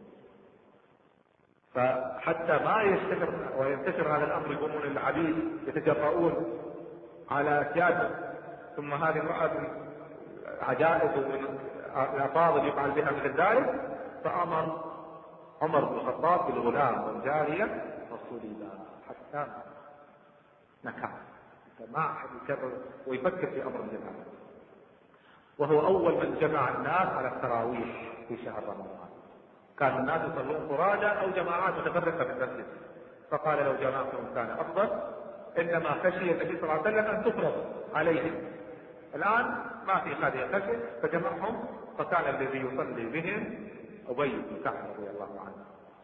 فحتى ما يستمر وينتشر هذا الأمر يقومون العبيد يتجرؤون على سيادة، ثم هذه امرأة عجائز ومن الأفاضل يفعل بها مثل ذلك، فأمر عمر بن الخطاب بالغلام والجارية فصلبا حتى نكع، فما أحد يكرر ويفكر في أمر مثل هذا. وهو أول من جمع الناس على التراويح في شهر رمضان، كان الناس يصلون فرادى أو جماعات متفرقة في المسجد، فقال لو جمعتهم كان أفضل، إنما خشي النبي صلى الله عليه وسلم أن تفرض عليهم، الآن ما في هذه الخشية فجمعهم، فكان الذي يصلي بهم أبي بن كعب رضي الله عنه.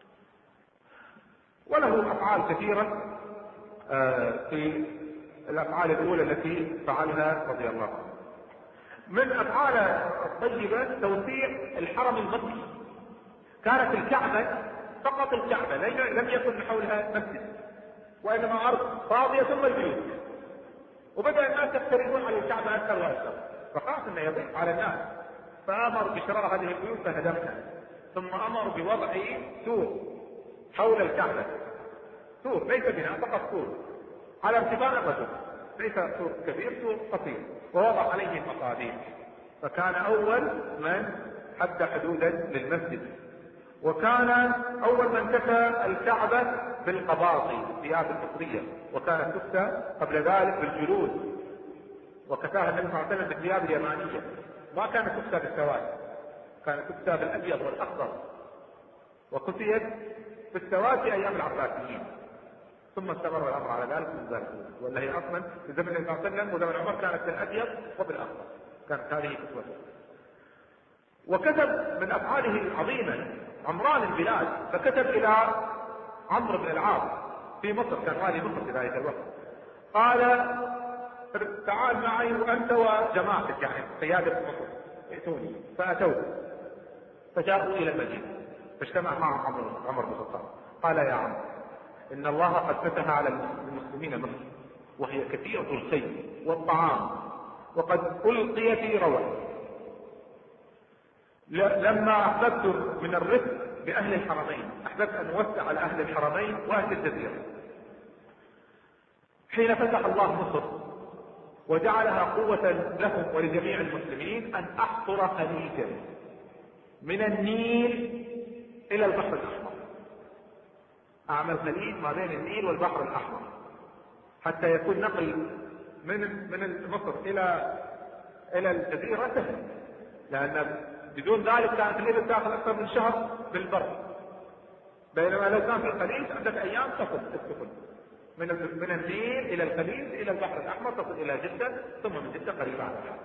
وله أفعال كثيرة في الأفعال الأولى التي فعلها رضي الله عنه. من أفعاله الطيبة توسيع الحرم المكي، كانت الكعبة فقط الكعبة، لم يكن حولها مسجد وإنما أرض فاضية ثم البيوت، وبدأ الناس يقتربون على الكعبة أكثر وأكثر، فخاف أنه يضيق على الناس، فأمر بشراء هذه البيوت فهدمها، ثم أمر بوضع سور حول الكعبة، سور ليس بناء فقط سور على ارتفاع الرجل، ليس سور كبير، سور قصير، ووضع عليه المصابيح، فكان أول من حد حدودا للمسجد. وكان أول من كسى الكعبة بالقباطي الثياب الفطرية، وكانت تكسى قبل ذلك بالجلود، وكساها النبي صلى الله عليه وسلم بالثياب اليمانية، ما كانت تكسى بالسواد، كانت تكسى بالأبيض والأخضر، وكسيت بالسواد في أيام العباسيين، ثم استمر الأمر على ذلك من ذلك، ولا هي أصلا في زمن النبي صلى الله عليه وسلم وزمن عمر كانت بالأبيض وبالأخضر، كانت هذه كسوته. وكتب من أفعاله العظيمة عمران البلاد، فكتب إلى عمرو بن العاص في مصر، كان والي مصر في ذلك الوقت، قال تعال معي وأنت وجماعتك، يعني قيادة مصر ائتوني، فأتوه فجاءوا إلى المدينة، فاجتمع معهم عمر بن الخطاب، قال يا عمرو إن الله قد فتح على المسلمين مصر، وهي كثيرة الخير والطعام، وقد ألقي في روح، لما أحببت من الرفق بأهل الحرمين أحببت أن أوسع على أهل الحرمين وأهل الجزيرة. حين فتح الله مصر وجعلها قوة لهم ولجميع المسلمين أن أحصر خليجا من النيل إلى البحر الأحمر، أعمل خليج ما بين النيل والبحر الأحمر حتى يكون نقل من مصر إلى الجزيرة سهل، لأن بدون ذلك كانت الإبل تأخذ أكثر من شهر بالبر، بينما لو كان في الخليج عندك أيام تأخذ السفن. من النيل إلى الخليج إلى البحر الأحمر، تصل إلى جدة، ثم من جدة قريبة على الحال.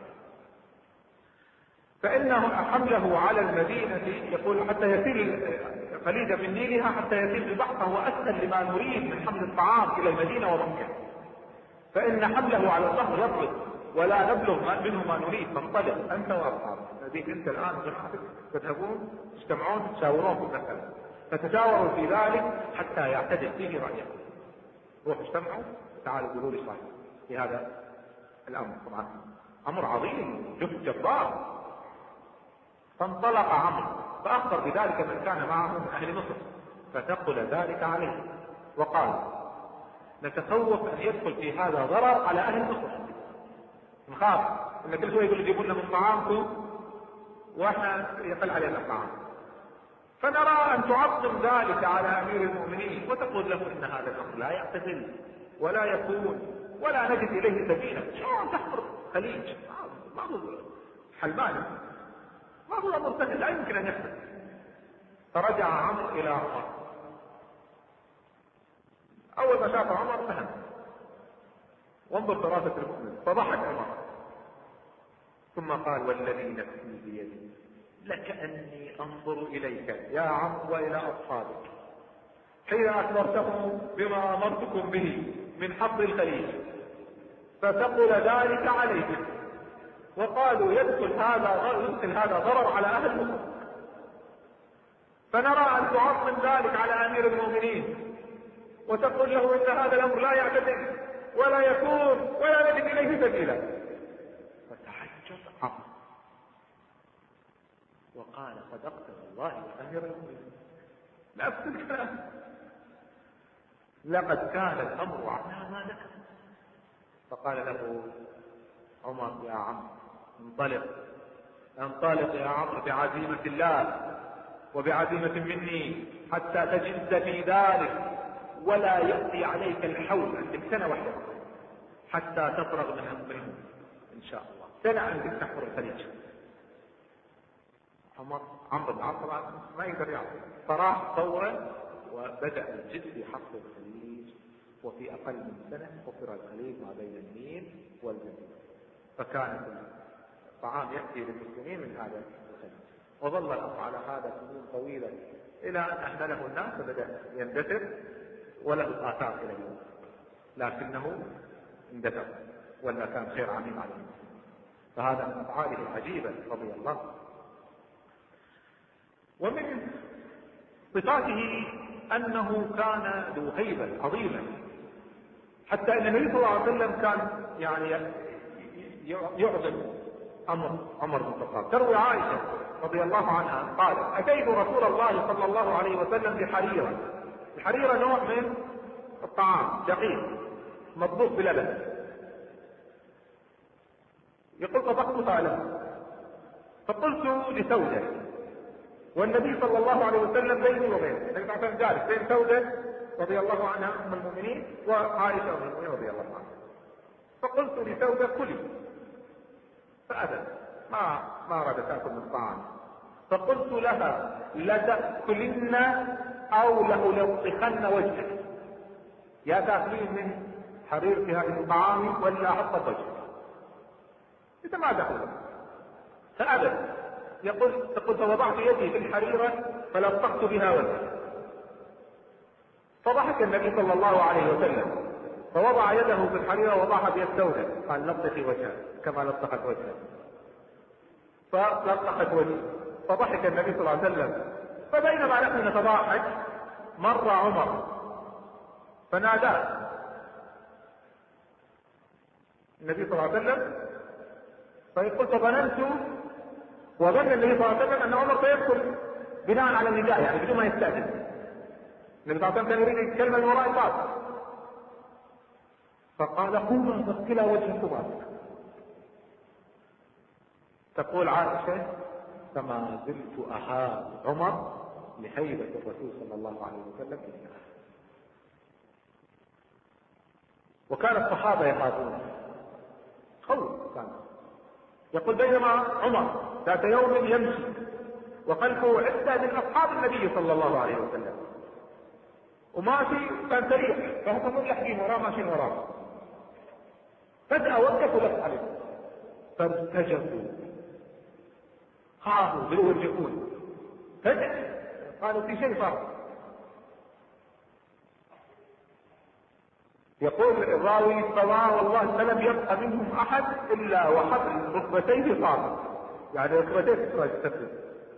فإنه حمله على المدينة يقول حتى يسيل خليج من نيلها حتى يسيل البحر، فهو أسهل لما نريد من حمل الطعام إلى المدينة ومكة. فإن حمله على الظهر يطلق ولا نبلغ منه ما نريد، فانطلق أنت وأصحابك. هذيك أنت الآن جماعتك تذهبون تجتمعون تشاورون في المسألة، فتشاوروا في ذلك حتى يعتدل فيه رأيكم. روحوا اجتمعوا تعالوا قولوا لي صحيح في هذا الأمر. طبعا أمر عظيم جهد جبار. فانطلق عمرو فأخبر بذلك من كان معه من أهل مصر، فثقل ذلك عليه وقال نتخوف أن يدخل في هذا ضرر على أهل مصر، نخاف ان كل شويه يقول جيبوا لنا من طعامكم واحنا يقل علينا الطعام، فنرى ان تعظم ذلك على امير المؤمنين وتقول له ان هذا الامر لا يعتزل ولا يكون ولا نجد اليه سبيلا. شلون تحفر خليج؟ ما هو حلمان، ما هو امر سهل، لا يمكن ان يحدث. فرجع عمرو الى عمر. اول ما شاف عمر فهم، وانظر فراسة المؤمن، فضحك عمر ثم قال والذي نفسي بيدي لكأني انظر اليك يا عمرو والى اصحابك حين اخبرتهم بما امرتكم به من حفر الخليج، فثقل ذلك عليهم وقالوا يدخل هذا ضرر على اهل مصر، فنرى ان تعظم ذلك على امير المؤمنين وتقول له ان هذا الامر لا يعتدل ولا يكون ولا نجد اليه سبيلا. فتعجب عمرو وقال صدقت والله يا امير المؤمنين، نفس الكلام، لقد كان الامر على ما ذكر. فقال له عمر يا عمرو انطلق يا عمرو بعزيمة الله وبعزيمة مني حتى تجد في ذلك ولا يأتي عليك الحول، عندك سنة واحدة حتى تفرغ منه ان شاء الله، سنة عندك تحفر الخليج. عمرو بن العاص طبعا ما يقدر يعرف، فراح فورا وبدأ الجد في حفر الخليج، وفي اقل من سنة حفر الخليج ما بين النيل والجزيرة، فكانت الطعام يأتي للمسلمين من هذا الخليج. وظل الامر على هذا سنين طويلة الى ان اهمله الناس فبدأ يندثر وله آثار إلى اليوم، لكنه اندثر ولا كان خير عميم عليه. فهذا من أفعاله العجيبة رضي الله. ومن صفاته أنه كان ذو هيبة عظيمة، حتى أن النبي صلى الله عليه وسلم كان يعني يعظم عمر بن الخطاب. تروي عائشة رضي الله عنها قالت أتيت رسول الله صلى الله عليه وسلم بحريرة. الحريرة نوع من الطعام دقيق مطبوخ بلبن، يقول طبختها له، فقلت لسودة والنبي صلى الله عليه وسلم بيني وبينه، النبي صلى الله عليه وسلم جالس بين سودة رضي الله عنها ام المؤمنين وعائشة ام المؤمنين رضي الله عنها، فقلت لسودة كلي، فأبت ما أرادت تأكل من الطعام، فقلت لها لتأكلن او لألطخن وجهك، يا تاكلين من حرير في هذه الطعام ولا احط وجهك، اذا ما دخل. فأبت، تقول فوضعت يدي في الحريرة فلطخت بها وجهي، فضحك النبي صلى الله عليه وسلم فوضع يده في الحريرة ووضعها بيد سودة قال لطخي وجهها كما لطخت وجهها، فلطخت وجهي، فضحك النبي صلى الله عليه وسلم. فبينما نحن نتضاحك مر عمر فناداه النبي صلى الله عليه وسلم، فيقول فظننت وظن النبي صلى الله عليه وسلم ان عمر سيدخل بناء على النداء يعني بدون ما يستأذن. النبي صلى الله عليه وسلم كان يريد الكلمة من وراء الباب، فقال قوما فاغسلا وجهكما. تقول عائشة فما زلت أهاب عمر لهيبة الرسول صلى الله عليه وسلم إياه. وكان الصحابة يخافون خوف كان. يقول بينما عمر ذات يوم يمشي وخلفه عدة من أصحاب النبي صلى الله عليه وسلم، وماشي كان سريع، فهم ملحقين وراه ماشيين وراه، فجأة وقف ولف عليه، فارتجفوا خافوا يرجعون، فجأة قالوا في شيء صار. يقول الراوي فما والله فلم يبقى منهم احد الا وحد ركبتيه صار، يعني ركبتيه تستفز.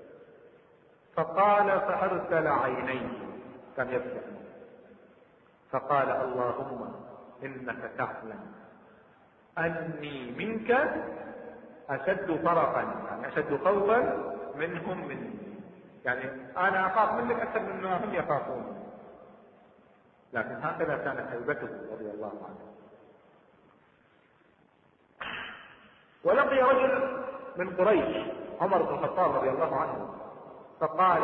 فقال فارسل عينيه، كان يفتح، فقال اللهم انك تعلم اني منك اشد فرقا، يعني اشد خوفا منهم مني، يعني انا اخاف منك اكثر مما هم يخافون. لكن هكذا كانت هيبته رضي الله عنه. ولقي رجل من قريش عمر بن الخطاب رضي الله عنه، فقال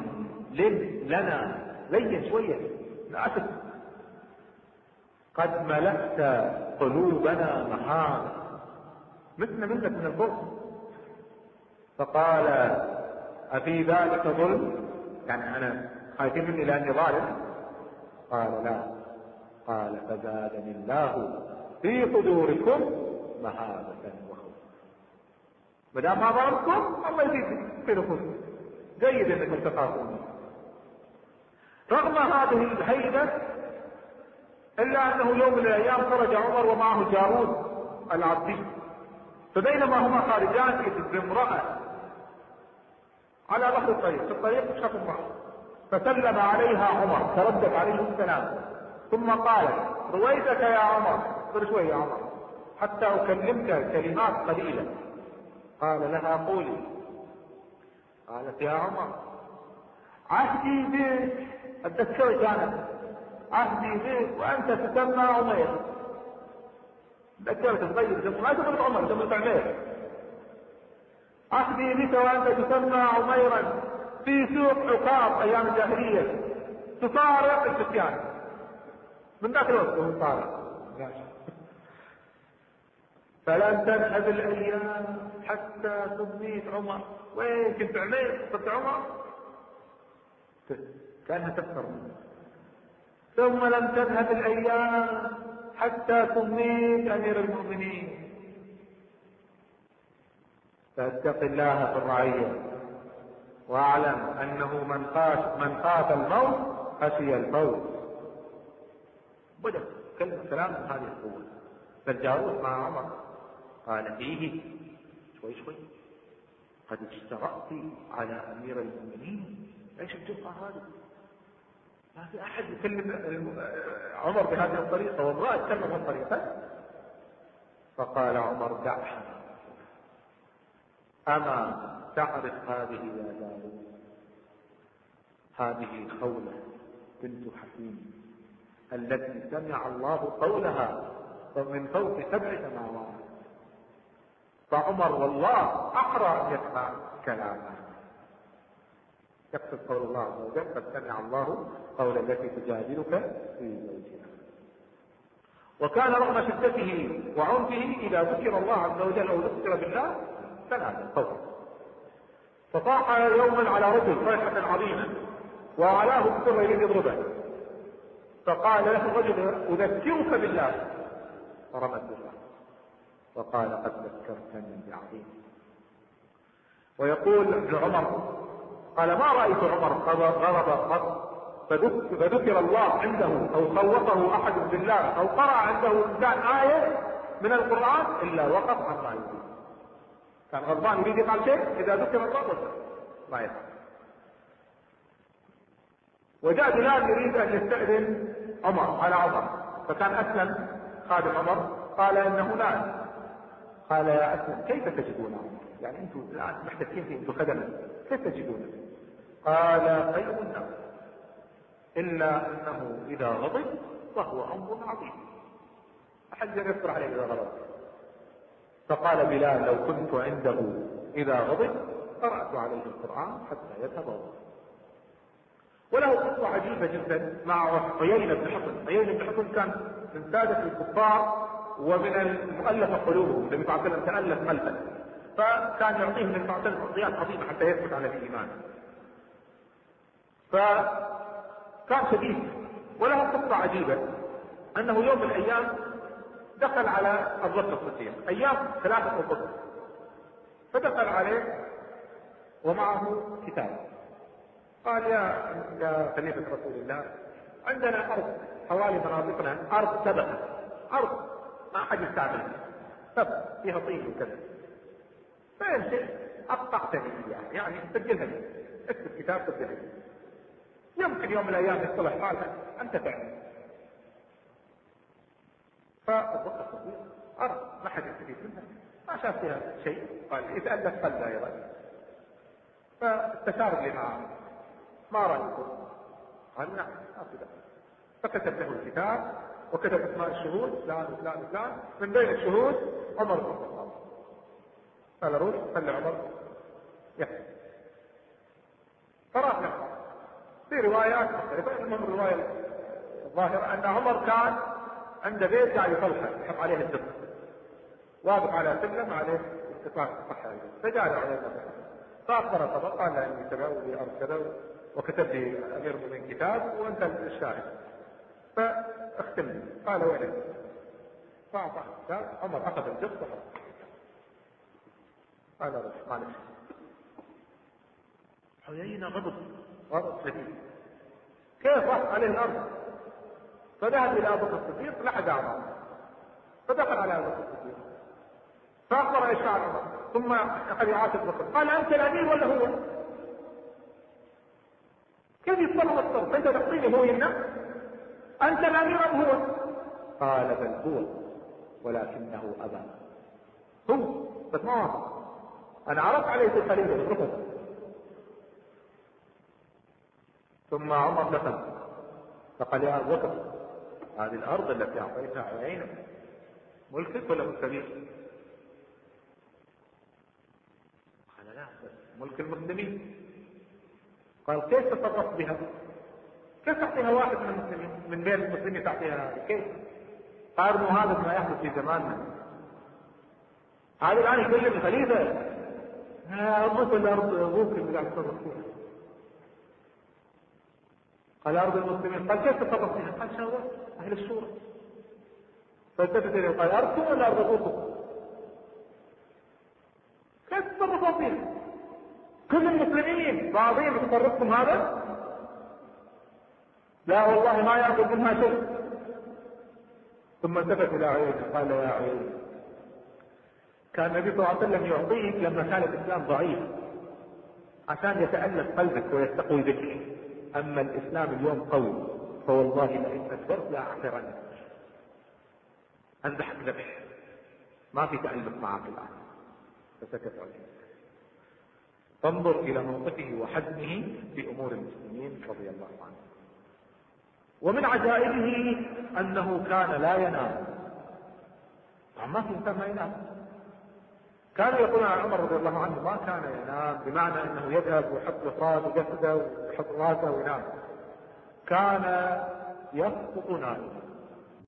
لنا لين شويه لا أسف، قد ملأت قلوبنا محارة، مثل منك من الظلم. فقال أفي ذلك ظلم؟ يعني أنا خايفين مني لأني ظالم؟ قال لا. قال فزادني الله في صدوركم مهابة وخوفا، ما دام ما ظلمكم الله يزيد في نفوسكم، جيد انكم تخافون. رغم هذه الهيبة الا انه يوم من الايام خرج عمر ومعه جارود العبدي، فبينما هما خارجان اذ بامرأة على ظهر الطريق، في الطريق شافوا معه، فسلم عليها عمر فردت عليه السلام، ثم قال رويتك يا عمر، اصبر شوي يا عمر حتى اكلمك كلمات قليلة. قال لها قولي. قالت يا عمر عهدي بك، اتذكرك انا عهدي بك وانت تسمى عمير، ذكرت صغير ما تقول عمر تقول عمير، عهدي بك وانت تسمى عميرا في سوق عقاب ايام الجاهليه تصارع الفتيان، من ذاك الوقت هو صارع. فلن تذهب الايام حتى سميت عمر. وين كنت عمير صرت عمر؟ كانها تفكر منه. ثم لم تذهب الايام حتى سميت امير المؤمنين. فاتق الله في الرعيه واعلم انه من خاف الموت خشي الفوت. بدأ كلمة كلام من هذه القوة. فالجارود مع عمر قال فيه شوي قد اشترأت على امير المؤمنين، ايش الجرأة هذه؟ ما في احد يكلم عمر بهذه الطريقة، والله تكلم بهذه الطريقة. فقال عمر دعها، اما تعرف هذه يا داود؟ هذه خولة بنت حكيم التي سمع الله قولها من فوق 7 سماوات. فعمر والله احرى ان يسمع كلامها، يقصد قول الله عز وجل قد سمع الله قول التي تجادلك في زوجها. وكان رغم شدته وعنفه اذا ذكر الله عز وجل او ذكر بالله سمع القول. فطاح يوما على رجل صيحة عظيمة وعلاه السر يضربه، فقال له الرجل اذكرك بالله، فرمت بالله وقال قد ذكرتني بعظيم. ويقول ابن عمر قال ما رأيت عمر غضب قط فذكر الله عنده او خوفه احد بالله او قرأ عنده انسان آية من القرآن الا وقف عما يريد. كان غضبان يريد يفعل شيء اذا ذكر الله ما يفعل. وجاء بلال يريد ان يستأذن عمر على عمر، فكان اسلم خادم عمر قال انه لا. قال يا اسلم كيف تجدون عمر؟ يعني انتم الان محتكين فيه، انتم خدمه، كيف تجدونه؟ قال خير الناس الا انه اذا غضب فهو امر عظيم، احد يصبر عليه اذا غضب. فقال بلال لو كنت عنده اذا غضب قرأت عليه القرآن حتى يذهب غضبه. وله قصة عجيبة جدا مع عيينة بن حصن. عيينة بن حصن كان من سادة الكفار ومن المؤلفة قلوبهم، النبي صلى الله عليه وسلم تألف ملفا، فكان يعطيه من النبي تعطيات عظيمة حتى يثبت على الإيمان. فكان شديد وله قصة عجيبة، انه يوم من الايام دخل على ابو بكر الصديق، ايام 3 ابو بكر، فدخل عليه ومعه كتاب، قال يا خليفة رسول الله، عندنا ارض حوالي مناطقنا ارض سبقة، ارض ما احد يستعملها، سبق فيها طين وكذا، فإن شئت أقطعتني إياها، يعني سجلها لي، اكتب كتاب سجلها لي، يمكن يوم من الأيام يصطلح حالها أنت تعمل. فأبو بكر الصديق أرض ما حد يستفيد منها، ما شاف فيها شيء، قال إذا ألف قل أيضا، فاستشار اللي معه، ما رأيكم؟ قال نعم أصدق، فكتب له الكتاب وكتب اسماء الشهود فلان وفلان وفلان، من بين الشهود عمر بن الخطاب. قال روح خلي عمر يحكي، فراح له. في روايات مختلفة، المهم الرواية الظاهرة أن عمر كان عنده بيت قاعد يصلحه يحط عليه الدق، واقف على سلم عليه استطاعة الصحة، فجاء له عليه النبي فأخبر الخبر، قال له إني كذا ولي أرض كذا وكتب لي أمير المؤمنين كتاب وأنت الشاهد، فاختم لي. قال وين؟ فأعطاه الكتاب، عمر أخذ الدق وحط. قال روح معلش. حيينا غضب شديد، كيف راح عليه الأرض؟ فذهب إلى أبو بكر الصديق لحد أعمى، فدخل على أبو بكر الصديق فأخبر إيش فعل عمر، ثم أخذ يعاتب بكر، قال أنت الأمير ولا هو؟ كيف يتصرف التصرف؟ أنت تعطيني هو يمنع؟ أنت الأمير أم هو؟ قال بل هو ولكنه أبى، هو بس ما وافق، أنا عرضت عليه في الخليفة بالرفض. ثم عمر دخل فقال يا أبو بكر، هذه الأرض التي أعطيتها عيينك ملكك ولا ملك؟ قال لا، بس ملك المسلمين. قال كيف تصرفت بها؟ كيف تعطيها واحد من المسلمين من بين المسلمين تعطيها هذه؟ كيف؟ قال هذا ما يحدث في زماننا، هذا الآن يكلم الخليفة مثل الأرض أبوك اللي قاعد تصرف فيها. قال أرض المسلمين. قال كيف تصرف فيها؟ قال شاورت أهل الشورى. فالتفت إليه قال أرضكم ولا أرض أبوكم؟ كيف تصرفوا فيها؟ كل المسلمين راضين بتصرفكم هذا؟ لا والله ما يأخذ منها شيء. ثم التفت إلى عيينة قال يا عيينة، كان النبي صلى الله عليه وسلم يعطيك لما كان الإسلام ضعيف عشان يتألف قلبك ويستقوي بك، أما الإسلام اليوم قوي فوالله لئن أكبرت لا أحقرنك، أنذحك ذبح، ما في تألف معك الآن. فسكت عليه. فانظر إلى موقفه وحزمه في أمور المسلمين رضي الله عنه. ومن عجائبه أنه كان لا ينام، ما في إنسان ما ينام. كان يقول عن عمر رضي الله عنه ما كان ينام بمعنى أنه يذهب ويحط راسه جسده ويحط راسه وينام، كان يسقط نائما.